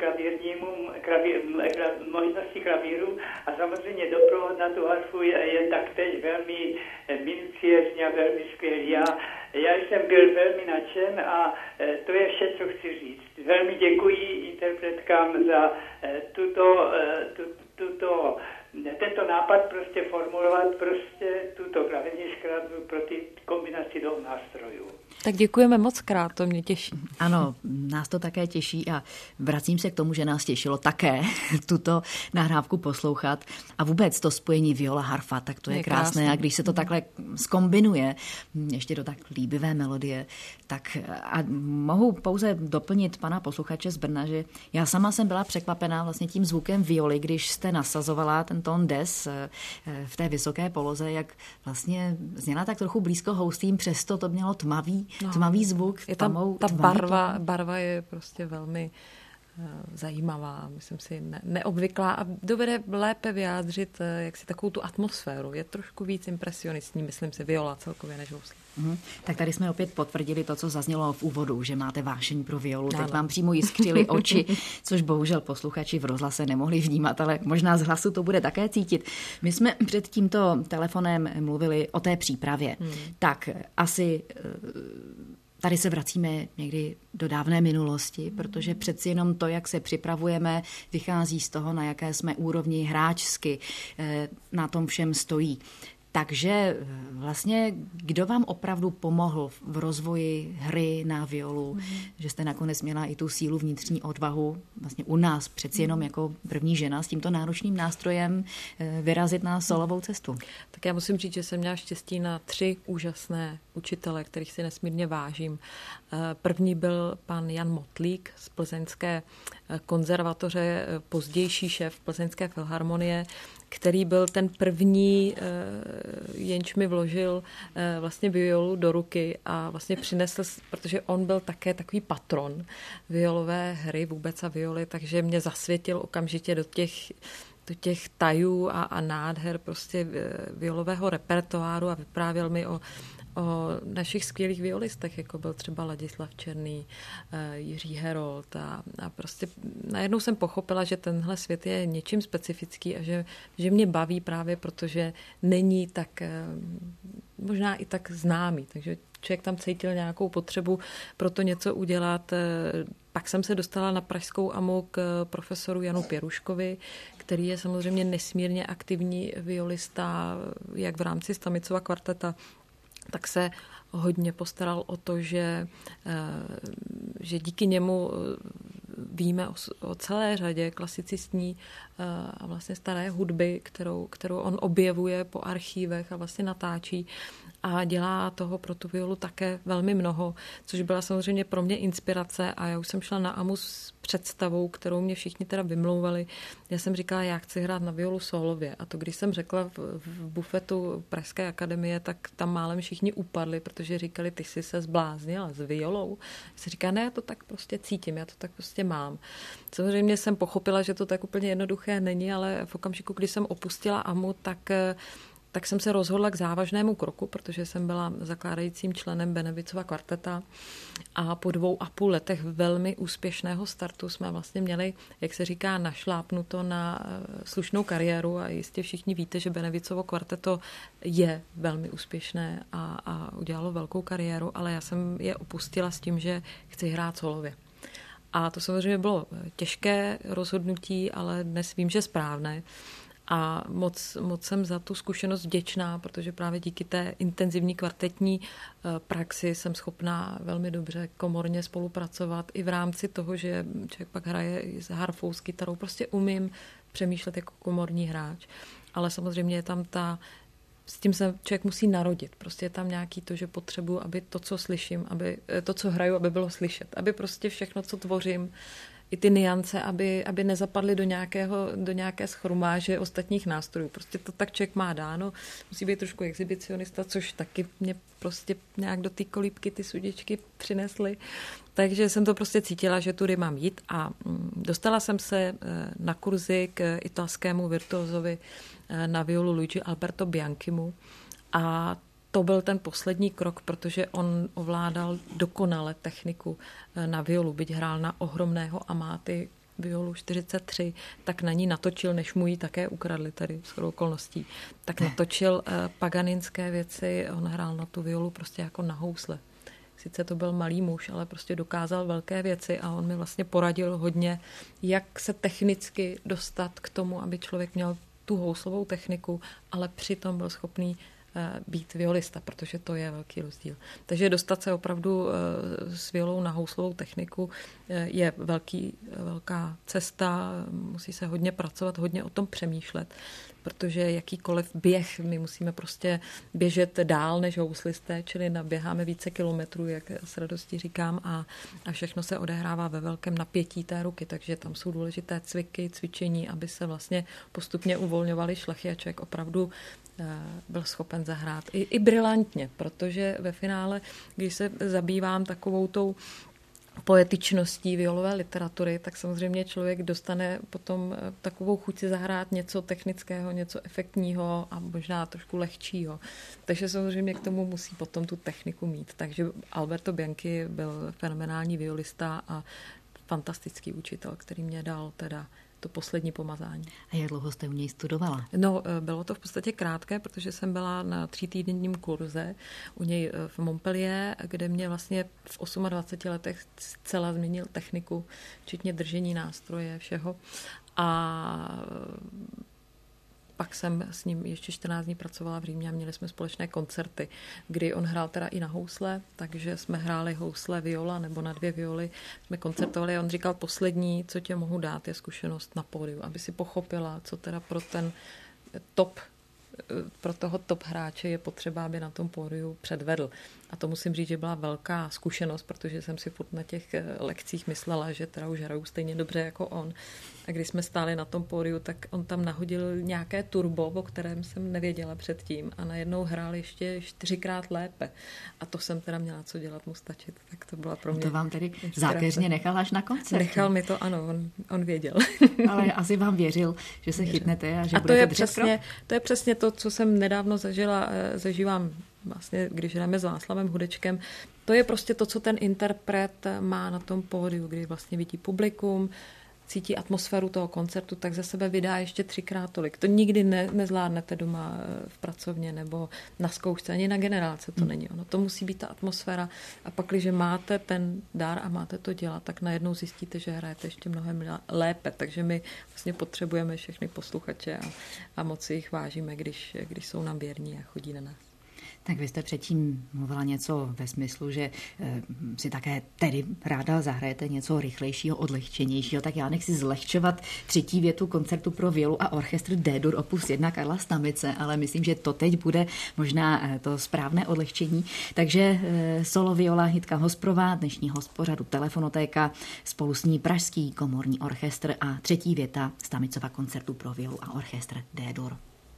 možnosti klavíru a samozřejmě doprovod na tu harfu je taktéž velmi minuciózní a velmi skvělý. Já jsem byl velmi nadšen a to je vše, co chci říct. Velmi děkuji interpretkám za tento nápad prostě formulovat tuto klavírní skladbu pro ty kombinaci dvou nástrojů. Tak děkujeme moc krát, to mě těší. Ano, nás to také těší a vracím se k tomu, že nás těšilo také tuto nahrávku poslouchat. A vůbec to spojení viola harfa, tak to je krásné. A když se to takhle zkombinuje ještě do tak líbivé melodie, tak a mohu pouze doplnit pana posluchače z Brna, že já sama jsem byla překvapená vlastně tím zvukem violy, když jste nasazovala ten tón des v té vysoké poloze, jak vlastně zněla tak trochu blízko houstým, přesto to mělo tmavý zvuk. Je tam ta barva je prostě velmi zajímavá, myslím si neobvyklá a dovede lépe vyjádřit jaksi takovou tu atmosféru. Je trošku víc impresionistní, myslím si, viola celkově než housle. Tak tady jsme opět potvrdili to, co zaznělo v úvodu, že máte vášeň pro violu. Teď vám přímo jiskřily oči, což bohužel posluchači v rozhlase nemohli vnímat, ale možná z hlasu to bude také cítit. My jsme před tímto telefonem mluvili o té přípravě. Tak asi tady se vracíme někdy do dávné minulosti, protože přeci jenom to, jak se připravujeme, vychází z toho, na jaké jsme úrovni hráčsky, na tom všem stojí. Takže vlastně, kdo vám opravdu pomohl v rozvoji hry na violu, že jste nakonec měla i tu sílu, vnitřní odvahu, vlastně u nás přeci jenom jako první žena s tímto náročným nástrojem vyrazit na solovou cestu? Tak já musím říct, že jsem měla štěstí na 3 úžasné učitele, kterých si nesmírně vážím. První byl pan Jan Motlík z Plzeňské konzervatoře, pozdější šéf Plzeňské filharmonie, který byl ten první, jenž mi vložil vlastně violu do ruky a vlastně přinesl, protože on byl také takový patron violové hry vůbec a violy, takže mě zasvětil okamžitě do těch tajů a nádher prostě violového repertoáru a vyprávěl mi o našich skvělých violistech, jako byl třeba Ladislav Černý, Jiří Herold a prostě najednou jsem pochopila, že tenhle svět je něčím specifický a že mě baví právě, protože není tak možná i tak známý, takže člověk tam cítil nějakou potřebu pro to něco udělat. Pak jsem se dostala na pražskou AMU k profesoru Janu Pěruškovi, který je samozřejmě nesmírně aktivní violista, jak v rámci Stamicova kvarteta, tak se hodně postaral o to, že díky němu víme o celé řadě klasicistní a vlastně staré hudby, kterou on objevuje po archívech a vlastně natáčí a dělá toho pro tu violu také velmi mnoho, což byla samozřejmě pro mě inspirace a já už jsem šla na AMU s představou, kterou mě všichni teda vymlouvali. Já jsem říkala, já chci hrát na violu sólově a to, když jsem řekla v bufetu Pražské akademie, tak tam málem všichni upadli, protože říkali, ty jsi se zbláznila s violou. Já jsem říkala, ne, já to tak prostě cítím, já to tak prostě mám. Samozřejmě jsem pochopila, že to tak úplně jednoduché není, ale v okamžiku, kdy jsem opustila AMU, tak jsem se rozhodla k závažnému kroku, protože jsem byla zakládajícím členem Benevicova kvarteta a po 2,5 letech velmi úspěšného startu jsme vlastně měli, jak se říká, našlápnuto na slušnou kariéru a jistě všichni víte, že Benevicovo kvarteto je velmi úspěšné a udělalo velkou kariéru, ale já jsem je opustila s tím, že chci hrát solově. A to samozřejmě bylo těžké rozhodnutí, ale dnes vím, že správné. A moc jsem za tu zkušenost vděčná, protože právě díky té intenzivní kvartetní praxi jsem schopná velmi dobře komorně spolupracovat i v rámci toho, že člověk pak hraje s harfou, s kytarou, prostě umím přemýšlet jako komorní hráč. Ale samozřejmě je tam s tím se člověk musí narodit. Prostě je tam nějaký to, že potřebuji, aby to, co slyším, aby to, co hraju, aby bylo slyšet. Aby prostě všechno, co tvořím, i ty niance, aby nezapadly do nějaké schromáže ostatních nástrojů. Prostě to tak člověk má dáno. Musí být trošku exhibicionista, což taky mě prostě nějak do té kolíbky ty sudičky přinesly. Takže jsem to prostě cítila, že tudy mám jít a dostala jsem se na kurzy k italskému virtuózovi na violu Luigi Alberto Bianchimu a to byl ten poslední krok, protože on ovládal dokonale techniku na violu, byť hrál na ohromného Amati violu 43, tak na ní natočil, než mu ji také ukradli tady shodou okolností, tak natočil paganinské věci, on hrál na tu violu prostě jako na housle. Sice to byl malý muž, ale prostě dokázal velké věci a on mi vlastně poradil hodně, jak se technicky dostat k tomu, aby člověk měl tu houslovou techniku, ale přitom byl schopný být violista, protože to je velký rozdíl. Takže dostat se opravdu s violou na houslovou techniku je velká cesta, musí se hodně pracovat, hodně o tom přemýšlet, protože jakýkoliv běh, my musíme prostě běžet dál než houslisté, čili naběháme více kilometrů, jak s radostí říkám, a všechno se odehrává ve velkém napětí té ruky, takže tam jsou důležité cviky, cvičení, aby se vlastně postupně uvolňovaly šlachy a člověk opravdu byl schopen zahrát i brilantně, protože ve finále, když se zabývám takovou tou poetičností violové literatury, tak samozřejmě člověk dostane potom takovou chuť si zahrát něco technického, něco efektního a možná trošku lehčího. Takže samozřejmě k tomu musí potom tu techniku mít. Takže Alberto Bianchi byl fenomenální violista a fantastický učitel, který mě dal teda to poslední pomazání. A jak dlouho jste u něj studovala? No, bylo to v podstatě krátké, protože jsem byla na 3týdenním kurze u něj v Montpellier, kde mě vlastně v 28 letech zcela změnil techniku, včetně držení nástroje, všeho. A pak jsem s ním ještě 14 dní pracovala v Římě a měli jsme společné koncerty, kdy on hrál teda i na housle, takže jsme hráli housle, viola nebo na 2 violy, jsme koncertovali a on říkal, poslední, co tě mohu dát, je zkušenost na pódiu, aby si pochopila, co teda pro ten top, pro toho top hráče je potřeba, aby na tom pódiu předvedl. A to musím říct, že byla velká zkušenost, protože jsem si furt na těch lekcích myslela, že teda už hraju stejně dobře jako on. A když jsme stáli na tom pódiu, tak on tam nahodil nějaké turbo, o kterém jsem nevěděla předtím a najednou hrál ještě 4krát lépe. A to jsem teda měla co dělat, mu stačit. Tak to byla pro mě. To vám tedy zákeřně nechal až na koncertě. Nechal mi to, ano, on věděl. Ale asi vám věřil, že se chytnete a že a budete to je přesně to, co jsem nedávno zažívám vlastně, když hrajeme s Václavem Hudečkem. To je prostě to, co ten interpret má na tom pódiu, kdy vlastně vidí publikum, cítí atmosféru toho koncertu, tak za sebe vydá ještě 3x tolik. To nikdy nezvládnete doma v pracovně nebo na zkoušce, ani na generálce to není ono. To musí být ta atmosféra a pak, když máte ten dar a máte to dělat, tak najednou zjistíte, že hrajete ještě mnohem lépe. Takže my vlastně potřebujeme všechny posluchače a moc si jich vážíme, když jsou nám věrní a chodí na nás. Tak vy jste předtím mluvila něco ve smyslu, že si také tedy ráda zahrajete něco rychlejšího, odlehčenějšího, tak já nechci zlehčovat třetí větu koncertu pro violu a orchestr D-dur opus 1 Karla Stamice, ale myslím, že to teď bude možná to správné odlehčení. Takže solo viola Jitka Hosprová, dnešní host pořadu Telefonotéka, spolu s ní Pražský komorní orchestr a třetí věta Stamicova koncertu pro violu a orchestr D-dur.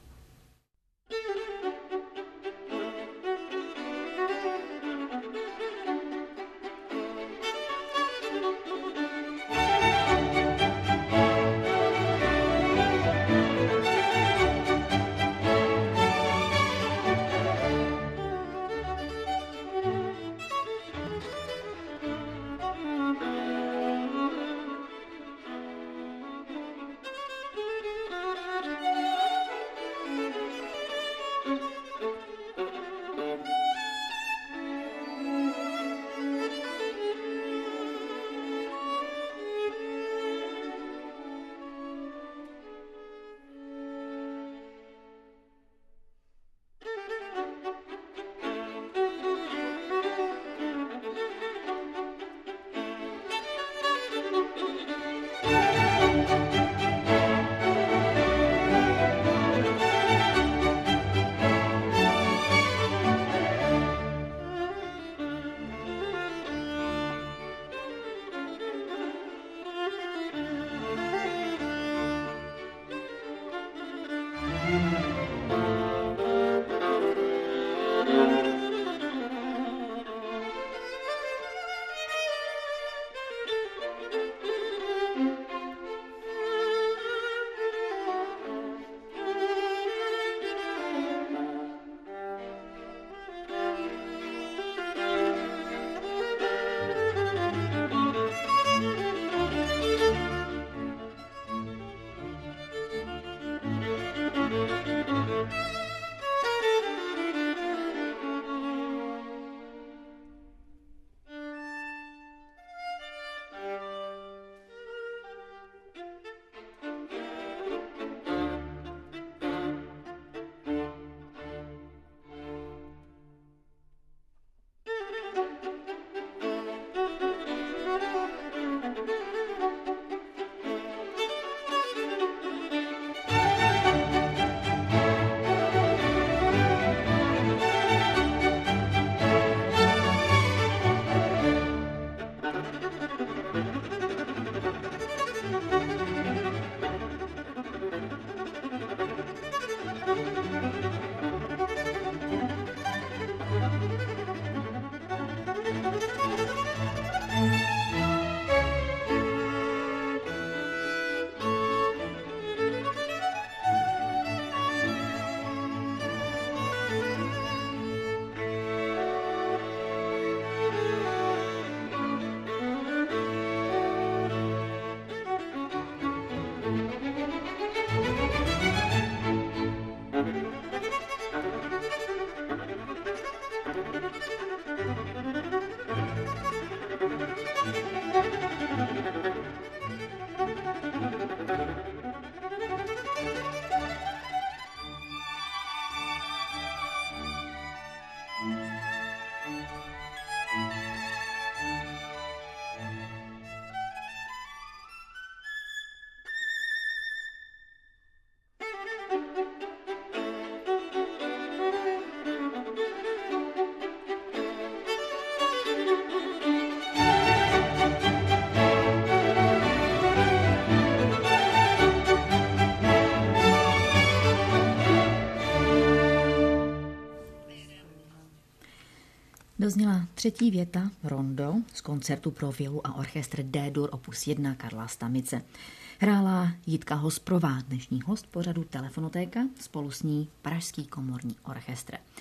Dozněla třetí věta Rondo z koncertu pro violu a orchestr D-dur opus 1 Karla Stamice. Hrála Jitka Hosprová, dnešní host pořadu Telefonotéka, spolu s ní Pražský komorní orchestr.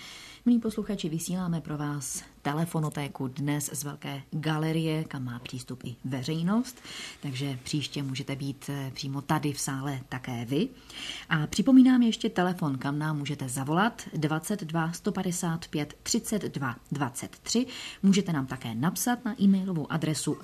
Milí posluchači, vysíláme pro vás telefonotéku dnes z velké galerie, kam má přístup i veřejnost, takže příště můžete být přímo tady v sále také vy. A připomínám ještě telefon, kam nám můžete zavolat 22 155 32 23. Můžete nám také napsat na e-mailovou adresu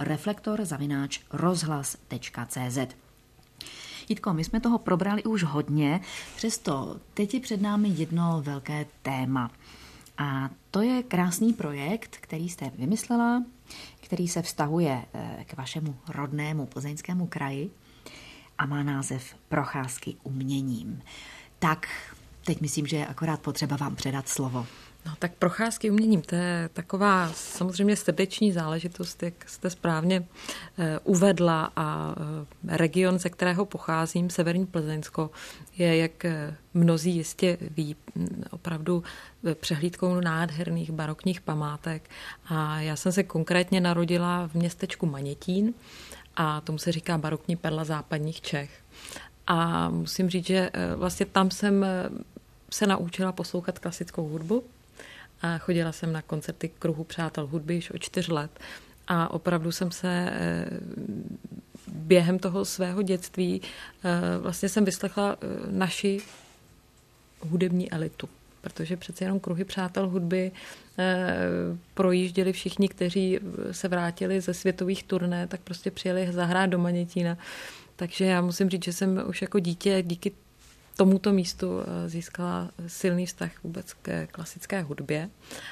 reflektor@rozhlas.cz. Jitko, my jsme toho probrali už hodně, přesto teď je před námi jedno velké téma. A to je krásný projekt, který jste vymyslela, který se vztahuje k vašemu rodnému Plzeňskému kraji a má název Procházky uměním. Tak teď myslím, že je akorát potřeba vám předat slovo. No tak procházky uměním, to je taková samozřejmě srdeční záležitost, jak jste správně uvedla, a region, ze kterého pocházím, Severní Plzeňsko, je, jak mnozí jistě ví, opravdu přehlídkou nádherných barokních památek. A já jsem se konkrétně narodila v městečku Manětín a tomu se říká barokní perla západních Čech. A musím říct, že vlastně tam jsem se naučila poslouchat klasickou hudbu. A chodila jsem na koncerty Kruhu přátel hudby již od 4 let a opravdu jsem se během toho svého dětství vlastně jsem vyslechla naši hudební elitu, protože přece jenom Kruhy přátel hudby projížděli všichni, kteří se vrátili ze světových turné, tak prostě přijeli zahrát do Manětína. Takže já musím říct, že jsem už jako dítě díky tomuto místu získala silný vztah vůbec k klasické hudbě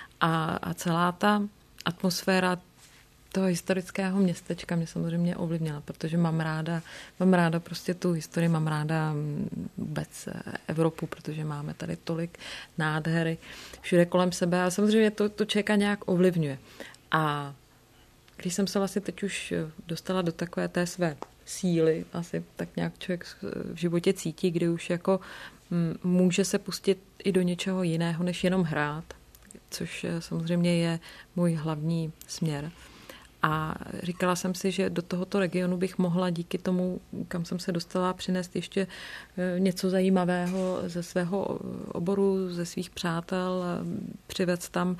a celá ta atmosféra toho historického městečka mě samozřejmě ovlivnila, protože mám ráda prostě tu historii, mám ráda vůbec Evropu, protože máme tady tolik nádhery všude kolem sebe a samozřejmě to člověka nějak ovlivňuje. A když jsem se vlastně teď už dostala do takové té své síly, asi tak nějak člověk v životě cítí, kdy už jako může se pustit i do něčeho jiného, než jenom hrát, což samozřejmě je můj hlavní směr. A říkala jsem si, že do tohoto regionu bych mohla díky tomu, kam jsem se dostala, přinést ještě něco zajímavého ze svého oboru, ze svých přátel, přivést tam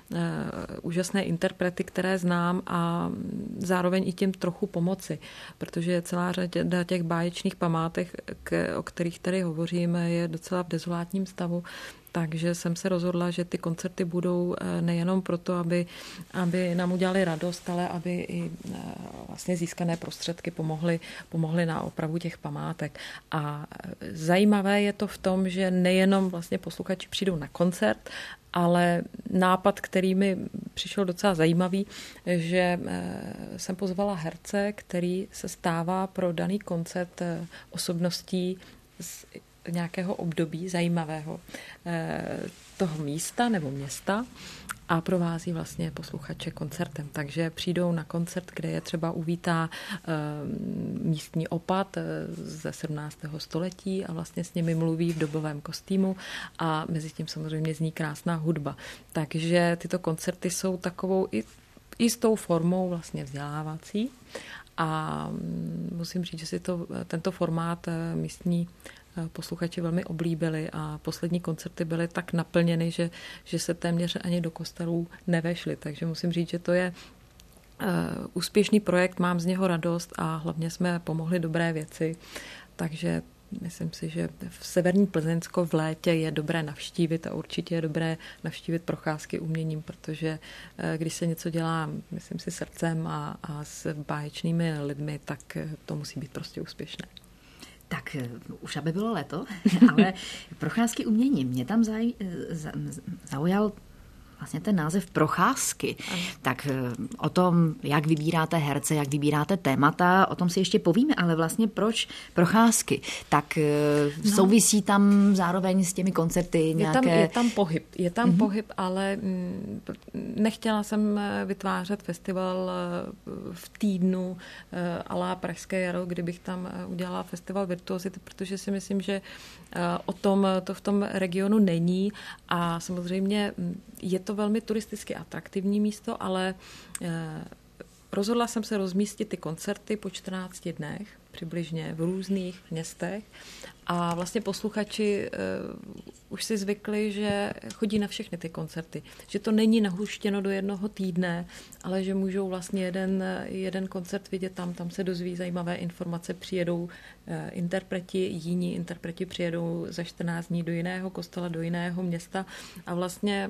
úžasné interprety, které znám a zároveň i těm trochu pomoci, protože celá řada těch báječných památek, o kterých tady hovoříme, je docela v dezolátním stavu. Takže jsem se rozhodla, že ty koncerty budou nejenom proto, aby nám udělali radost, ale aby i vlastně získané prostředky pomohly na opravu těch památek. A zajímavé je to v tom, že nejenom vlastně posluchači přijdou na koncert, ale nápad, který mi přišel docela zajímavý, že jsem pozvala herce, který se stává pro daný koncert osobností z nějakého období zajímavého toho místa nebo města a provází vlastně posluchače koncertem. Takže přijdou na koncert, kde je třeba uvítá místní opat ze 17. století a vlastně s nimi mluví v dobovém kostýmu a mezi tím samozřejmě zní krásná hudba. Takže tyto koncerty jsou takovou i s tou formou vlastně vzdělávací a musím říct, že si tento formát místní posluchači velmi oblíbili a poslední koncerty byly tak naplněny, že se téměř ani do kostelů nevešly. Takže musím říct, že to je úspěšný projekt, mám z něho radost a hlavně jsme pomohli dobré věci. Takže myslím si, že v Severní Plzeňsko v létě je dobré navštívit a určitě je dobré navštívit procházky uměním, protože když se něco dělá, myslím si, srdcem a s báječnými lidmi, tak to musí být prostě úspěšné. Tak už aby bylo léto, ale procházky uměním. Mě tam zaujal vlastně ten název procházky. Tak o tom, jak vybíráte herce, jak vybíráte témata, o tom si ještě povíme, ale vlastně proč procházky? Tak souvisí tam zároveň s těmi koncerty nějaké... Je tam pohyb, ale nechtěla jsem vytvářet festival v týdnu a la Pražské jaro, kdybych tam udělala festival virtuozity, protože si myslím, že o tom to v tom regionu není a samozřejmě je to velmi turisticky atraktivní místo, ale rozhodla jsem se rozmístit ty koncerty po 14 dnech přibližně v různých městech a vlastně posluchači už si zvykli, že chodí na všechny ty koncerty. Že to není nahluštěno do jednoho týdne, ale že můžou vlastně jeden koncert vidět tam se dozví zajímavé informace, přijedou interpreti, jiní interpreti přijedou za 14 dní do jiného kostela, do jiného města a vlastně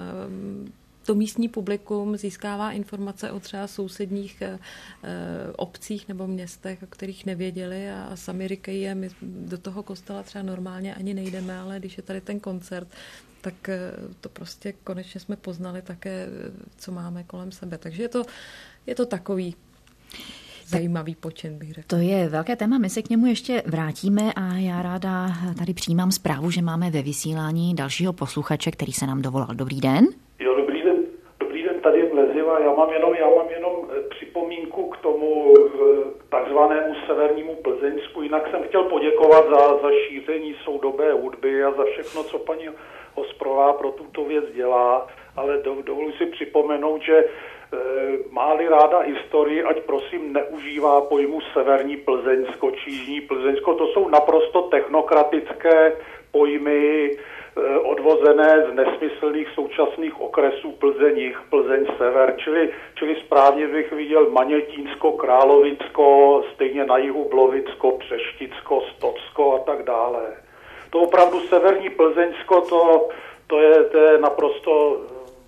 to místní publikum získává informace o třeba sousedních obcích nebo městech, o kterých nevěděli a sami říkají, my do toho kostela třeba normálně ani nejdeme, ale když je tady ten koncert, tak to prostě konečně jsme poznali také, co máme kolem sebe. Takže je to takový zajímavý počin, bych řekla. To je velké téma, my se k němu ještě vrátíme a já ráda tady přijímám zprávu, že máme ve vysílání dalšího posluchače, který se nám dovolal. Dobrý den. Jo, dobrý den, tady je Vleziva. Já mám jenom připomínku k tomu takzvanému severnímu Plzeňsku. Jinak jsem chtěl poděkovat za šíření soudobé hudby a za všechno, co paní Hosprová pro tuto věc dělá, ale dovoluji si připomenout, že má-li ráda historii, ať prosím neužívá pojmu severní Plzeňsko či jižní Plzeňsko. To jsou naprosto technokratické pojmy odvozené z nesmyslných současných okresů Plzeň-Jih, Plzeň-Sever, čili správně bych viděl Manětínsko, Královicko, stejně na jihu Blovicko, Přešticko, Stocko a tak dále. To opravdu severní Plzeňsko, to je naprosto...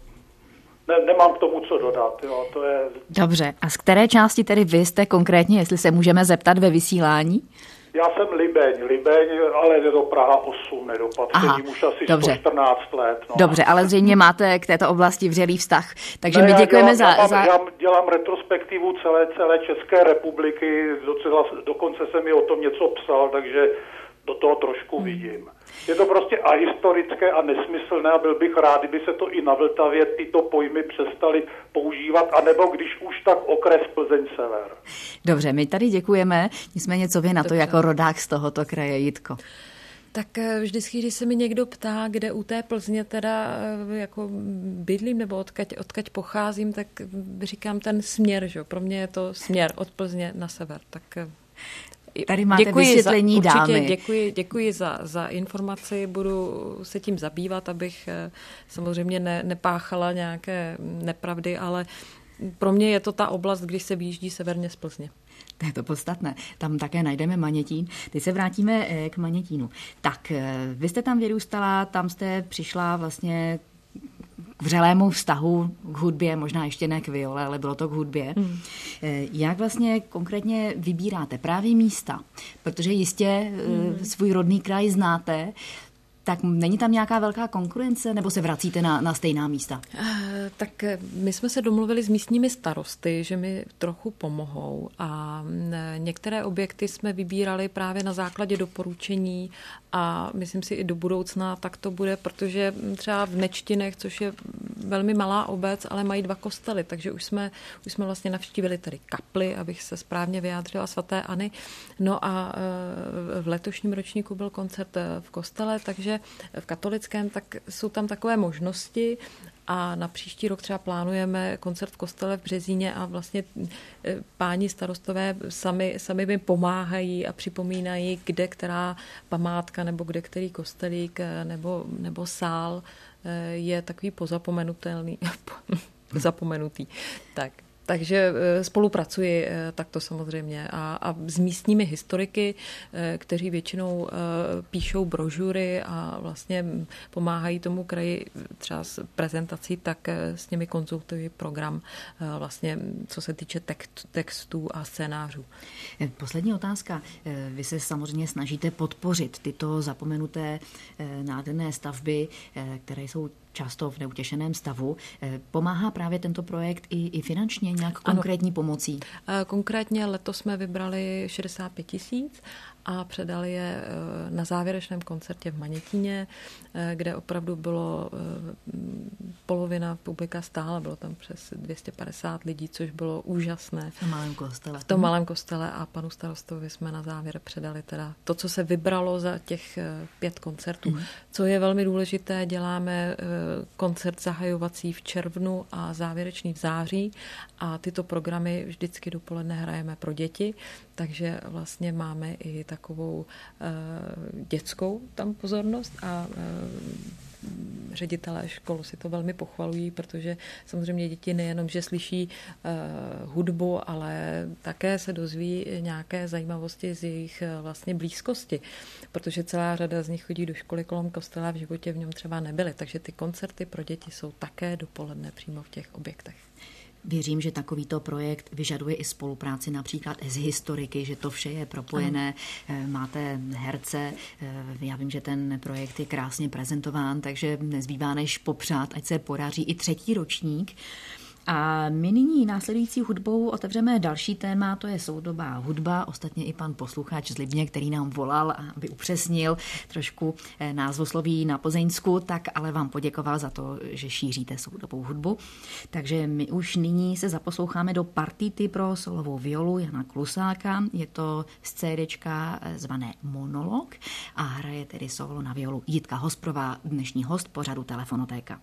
Nemám k tomu co dodat. Jo, to je... Dobře, a z které části tedy vy jste konkrétně, jestli se můžeme zeptat ve vysílání? Já jsem Libeň, ale do Praha 8 nedopatřením, už asi dobře. 114 let. No. Dobře, ale zřejmě máte k této oblasti vřelý vztah, takže my děkujeme Já dělám retrospektivu celé České republiky, dokonce jsem mi o tom něco psal, takže do toho trošku vidím. Je to prostě ahistorické a nesmyslné a byl bych rád, kdyby se to i na Vltavě tyto pojmy přestaly používat, anebo když už tak okres Plzeň-Sever. Dobře, my tady děkujeme, nicméně co vy na to jako rodák z tohoto kraje, Jitko? Tak vždycky, když se mi někdo ptá, kde u té Plzně teda jako bydlím nebo odkaď pocházím, tak říkám ten směr, že? Pro mě je to směr od Plzně na sever, tak... Tady máte vysvětlení dámy. Děkuji za informaci, budu se tím zabývat, abych samozřejmě nepáchala nějaké nepravdy, ale pro mě je to ta oblast, když se vyjíždí severně z Plzně. To je to podstatné. Tam také najdeme Manětín. Teď se vrátíme k Manětínu. Tak, vy jste tam vyrůstala, tam jste přišla vlastně k vřelému vztahu k hudbě, možná ještě ne k viole, ale bylo to k hudbě. Jak vlastně konkrétně vybíráte právě místa? Protože jistě svůj rodný kraj znáte, tak není tam nějaká velká konkurence, nebo se vracíte na stejná místa? Tak my jsme se domluvili s místními starosty, že mi trochu pomohou a některé objekty jsme vybírali právě na základě doporučení a myslím si i do budoucna tak to bude, protože třeba v Nečtinech, což je velmi malá obec, ale mají 2 kostely, takže už jsme vlastně navštívili tady kapli, abych se správně vyjádřila, svaté Anny. No a v letošním ročníku byl koncert v kostele, takže v katolickém, tak jsou tam takové možnosti a na příští rok třeba plánujeme koncert v kostele v Březíně a vlastně páni starostové sami mi pomáhají a připomínají, kde která památka nebo kde který kostelík nebo sál je takový zapomenutý. Takže spolupracuji takto samozřejmě a s místními historiky, kteří většinou píšou brožury a vlastně pomáhají tomu kraji třeba s prezentací, tak s nimi konzultuji program vlastně, co se týče textů a scénářů. Poslední otázka. Vy se samozřejmě snažíte podpořit tyto zapomenuté nádherné stavby, které jsou často v neutěšeném stavu. Pomáhá právě tento projekt i finančně nějak konkrétní pomocí? Konkrétně letos jsme vybrali 65 000 a předali je na závěrečném koncertě v Manětíně, kde opravdu bylo polovina publika stála, bylo tam přes 250 lidí, což bylo úžasné. V tom malém kostele. V tom malém kostele a panu starostovi jsme na závěr předali teda to, co se vybralo za těch 5 koncertů. Co je velmi důležité, děláme koncert zahajovací v červnu a závěrečný v září a tyto programy vždycky dopoledne hrajeme pro děti, takže vlastně máme i takovou dětskou tam pozornost a ředitelé škol si to velmi pochvalují, protože samozřejmě děti nejenom, že slyší hudbu, ale také se dozví nějaké zajímavosti z jejich vlastně blízkosti, protože celá řada z nich chodí do školy kolem kostela, v životě v něm třeba nebyly, takže ty koncerty pro děti jsou také dopoledne přímo v těch objektech. Věřím, že takovýto projekt vyžaduje i spolupráci například s historiky, že to vše je propojené. Máte herce, já vím, že ten projekt je krásně prezentován, takže nezbývá než popřát, ať se podaří i 3. ročník. A my nyní následující hudbou otevřeme další téma, to je soudobá hudba. Ostatně i pan posluchač z Libně, který nám volal, aby upřesnil trošku názvosloví na Plzeňsku, tak ale vám poděkoval za to, že šíříte soudobou hudbu. Takže my už nyní se zaposloucháme do partity pro solovou violu Jana Klusáka. Je to z CDčka zvané Monolog a hraje tedy solo na violu Jitka Hosprová, dnešní host pořadu Telefonotéka.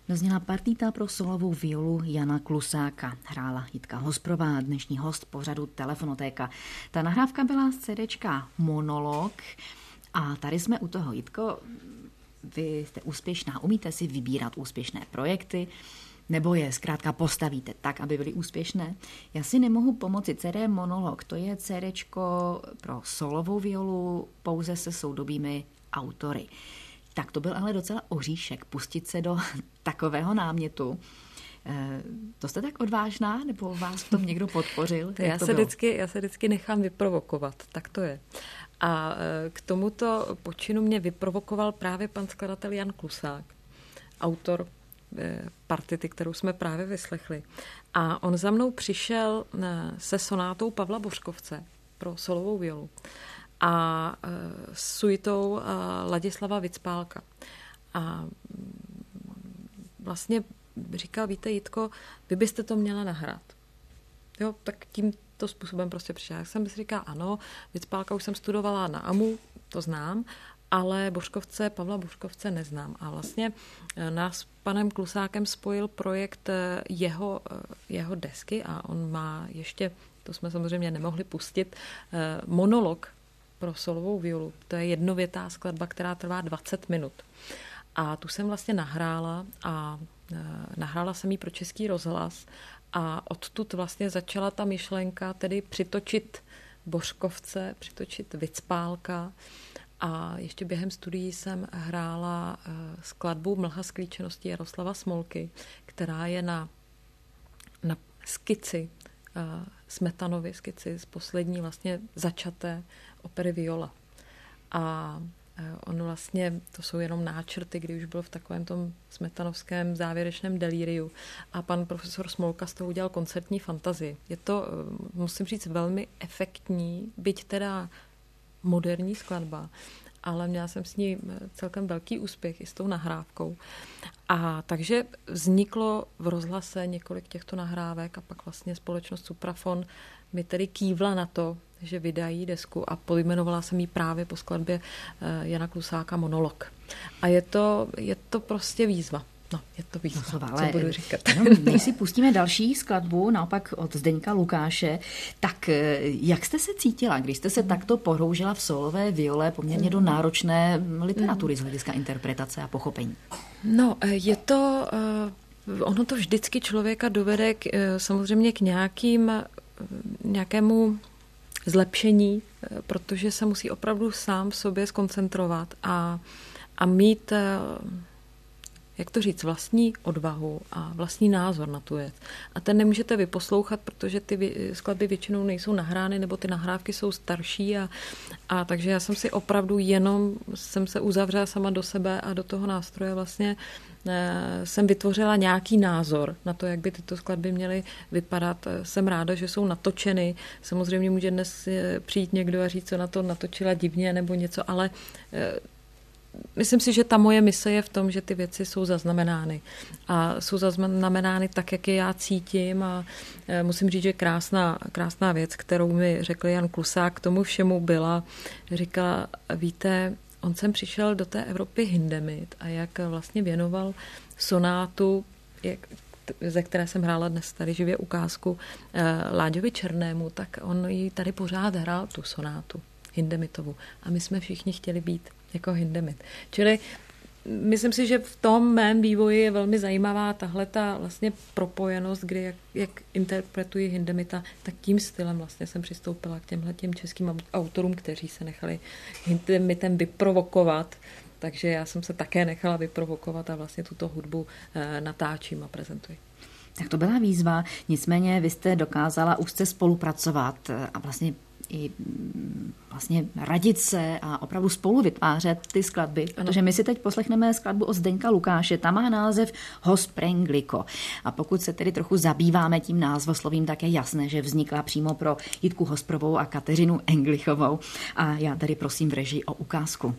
Dozněla partita pro solovou violu Jana Klusáka. Hrála Jitka Hosprová, dnešní host pořadu Telefonotéka. Ta nahrávka byla z CDčka Monolog. A tady jsme u toho. Jitko, vy jste úspěšná, umíte si vybírat úspěšné projekty, nebo je zkrátka postavíte tak, aby byly úspěšné? Já si nemohu pomoci. CD Monolog, to je CDčko pro solovou violu pouze se soudobými autory. Tak to byl ale docela oříšek, pustit se do takového námětu. To jste tak odvážná, nebo vás v tom někdo podpořil? Já se vždycky nechám vyprovokovat, tak to je. A k tomuto počinu mě vyprovokoval právě pan skladatel Jan Klusák, autor partity, kterou jsme právě vyslechli. A on za mnou přišel se sonátou Pavla Bořkovce pro solovou violu a suitou Ladislava Vicpálka. A vlastně říkal, víte, Jitko, vy byste to měla nahrát. Jo, tak tímto způsobem prostě přišel. Já jsem si říkala, ano, Vicpálka už jsem studovala na AMU, to znám, ale Pavla Bořkovce neznám. A vlastně nás s panem Klusákem spojil projekt jeho desky a on má ještě, to jsme samozřejmě nemohli pustit, monolog pro solovou violu. To je jednovětá skladba, která trvá 20 minut. A tu jsem vlastně nahrála a nahrála jsem ji pro Český rozhlas a odtud vlastně začala ta myšlenka tedy přitočit Bořkovce, přitočit Vicpálka a ještě během studií jsem hrála skladbu Mlha sklíčenosti Jaroslava Smolky, která je na skici Smetanovy skici z poslední vlastně začaté opery Viola. A on vlastně, to jsou jenom náčrty, kdy už byl v takovém tom smetanovském závěrečném delíriu a pan profesor Smolka z toho udělal koncertní fantazii. Je to, musím říct, velmi efektní, byť teda moderní skladba, ale měla jsem s ní celkem velký úspěch i s tou nahrávkou. A takže vzniklo v rozhlase několik těchto nahrávek a pak vlastně společnost Suprafon mi tedy kývla na to, že vydají desku a pojmenovala jsem ji právě po skladbě Jana Klusáka Monolog. A je to prostě výzva. No, je to výzva, co budu říkat. Než si pustíme další skladbu, naopak od Zdeňka Lukáše, tak jak jste se cítila, když jste se takto pohroužila v solové viole poměrně do náročné literatury z hlediska interpretace a pochopení? No, je to, ono to vždycky člověka dovede samozřejmě k nějakému zlepšení, protože se musí opravdu sám v sobě zkoncentrovat a mít, jak to říct, vlastní odvahu a vlastní názor na tu věc. A ten nemůžete vyposlouchat, protože ty skladby většinou nejsou nahrány, nebo ty nahrávky jsou starší a takže já jsem si opravdu jsem se uzavřela sama do sebe a do toho nástroje vlastně jsem vytvořila nějaký názor na to, jak by tyto skladby měly vypadat. Jsem ráda, že jsou natočeny. Samozřejmě může dnes přijít někdo a říct, co na to natočila divně nebo něco, ale myslím si, že ta moje mise je v tom, že ty věci jsou zaznamenány. A jsou zaznamenány tak, jak je já cítím a musím říct, že krásná věc, kterou mi řekl Jan Klusák k tomu všemu byla, říkala, víte, on sem přišel do té Evropy Hindemith a jak vlastně věnoval sonátu, ze které jsem hrála dnes tady živě ukázku, Láďovi Černému, tak on ji tady pořád hrál, tu sonátu Hindemitovu. A my jsme všichni chtěli být jako Hindemith. Čili myslím si, že v tom mém vývoji je velmi zajímavá tahleta vlastně propojenost, kdy jak interpretuji Hindemita, tak tím stylem vlastně jsem přistoupila k těmhletěm českým autorům, kteří se nechali Hindemitem vyprovokovat. Takže já jsem se také nechala vyprovokovat a vlastně tuto hudbu natáčím a prezentuji. Tak to byla výzva, nicméně vy jste dokázala úzce spolupracovat a vlastně i vlastně radit se a opravdu spolu vytvářet ty skladby, protože my si teď poslechneme skladbu od Zdeňka Lukáše, ta má název Hosprengliko. A pokud se tedy trochu zabýváme tím názvoslovím, tak je jasné, že vznikla přímo pro Jitku Hosprovou a Kateřinu Englichovou. A já tady prosím v režii o ukázku.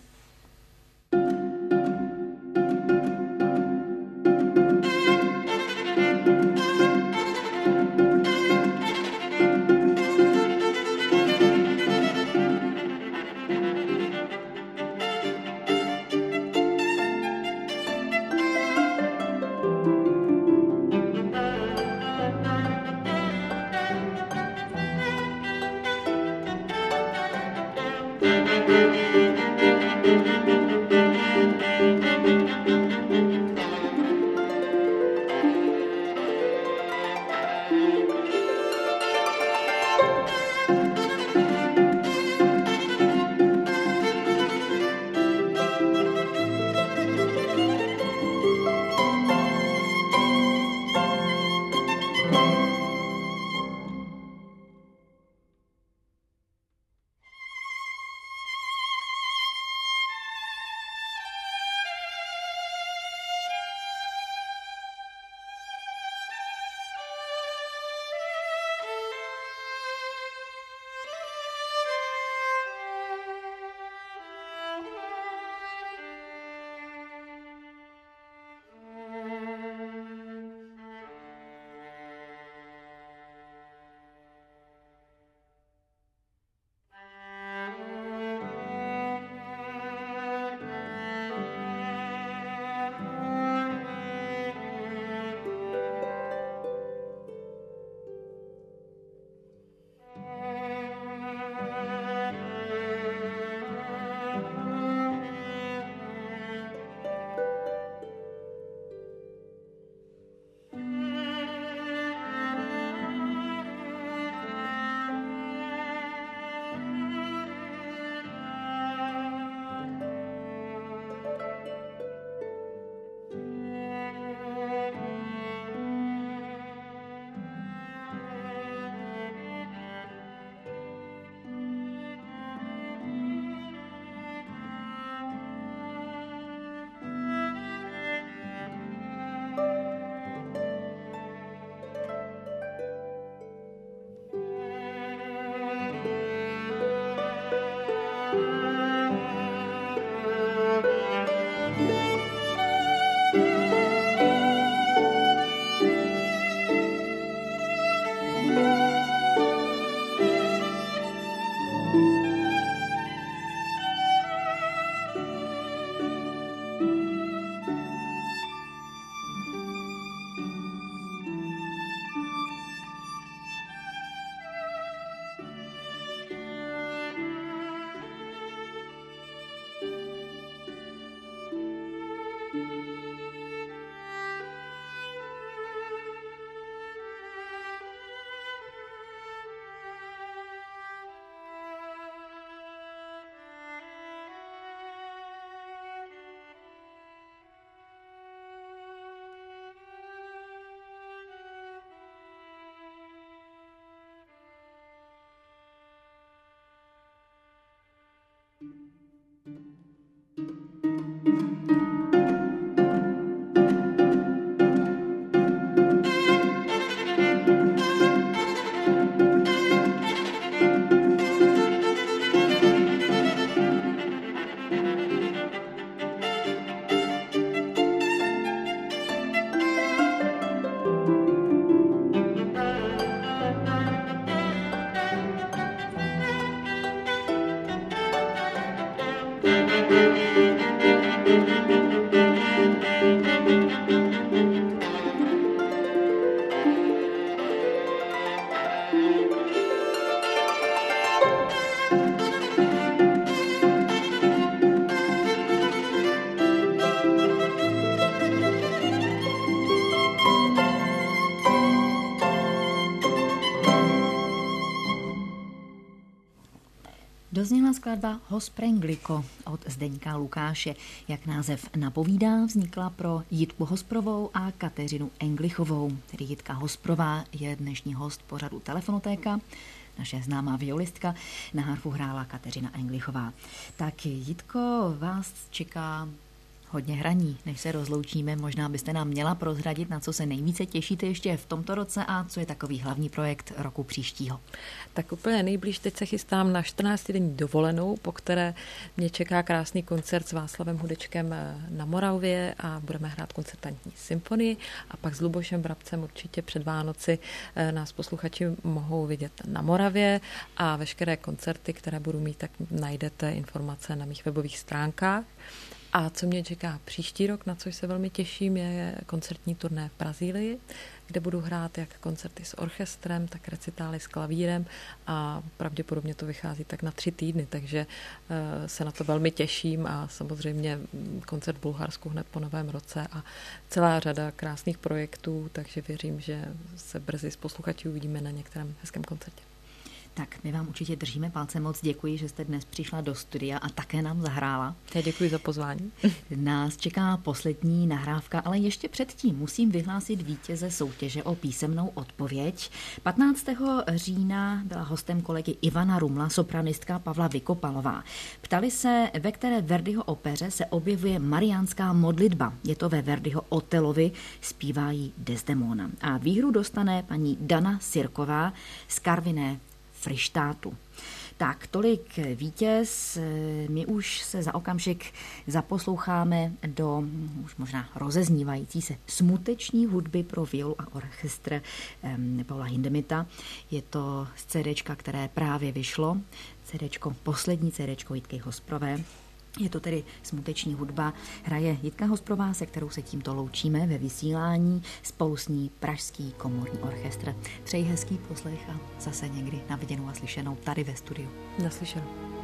Zazněla skladba Hosprengliko od Zdeňka Lukáše. Jak název napovídá, vznikla pro Jitku Hosprovou a Kateřinu Englichovou. Tedy Jitka Hosprová je dnešní host pořadu Telefonotéka. Naše známá violistka, na harfu hrála Kateřina Englichová. Tak Jitko, vás čeká hodně hraní, než se rozloučíme. Možná byste nám měla prozradit, na co se nejvíce těšíte ještě v tomto roce a co je takový hlavní projekt roku příštího. Tak úplně nejblíž teď se chystám na 14denní dovolenou, po které mě čeká krásný koncert s Václavem Hudečkem na Moravě a budeme hrát koncertantní symfonii a pak s Lubošem Brabcem určitě před Vánoci nás posluchači mohou vidět na Moravě a veškeré koncerty, které budu mít, tak najdete informace na mých webových stránkách. A co mě čeká příští rok, na což se velmi těším, je koncertní turné v Brazílii, kde budu hrát jak koncerty s orchestrem, tak recitály s klavírem a pravděpodobně to vychází tak na 3 týdny, takže se na to velmi těším a samozřejmě koncert v Bulharsku hned po Novém roce a celá řada krásných projektů, takže věřím, že se brzy s posluchači uvidíme na některém hezkém koncertě. Tak my vám určitě držíme palce, moc děkuji, že jste dnes přišla do studia a také nám zahrála. Já děkuji za pozvání. Nás čeká poslední nahrávka, ale ještě předtím musím vyhlásit vítěze soutěže o písemnou odpověď. 15. října byla hostem kolegy Ivana Rumla sopranistka Pavla Vykopalová. Ptali se, ve které Verdiho opeře se objevuje mariánská modlitba. Je to ve Verdiho Otelovi, zpívá jí Desdemona. A výhru dostane paní Dana Sirková z Karviné Frištátu. Tak, tolik vítěz. My už se za okamžik zaposloucháme do už možná rozeznívající se smuteční hudby pro violu a orchestr Paula Hindemita. Je to z CDčka, které právě vyšlo. Poslední CDčko Jitky Hosprové. Je to tedy smuteční hudba. Hraje Jitka Hosprová, se kterou se tímto loučíme ve vysílání. Spolu s ní Pražský komorní orchestr. Přeji hezký poslech a zase někdy na viděnou a slyšenou tady ve studiu. Naslyšenou.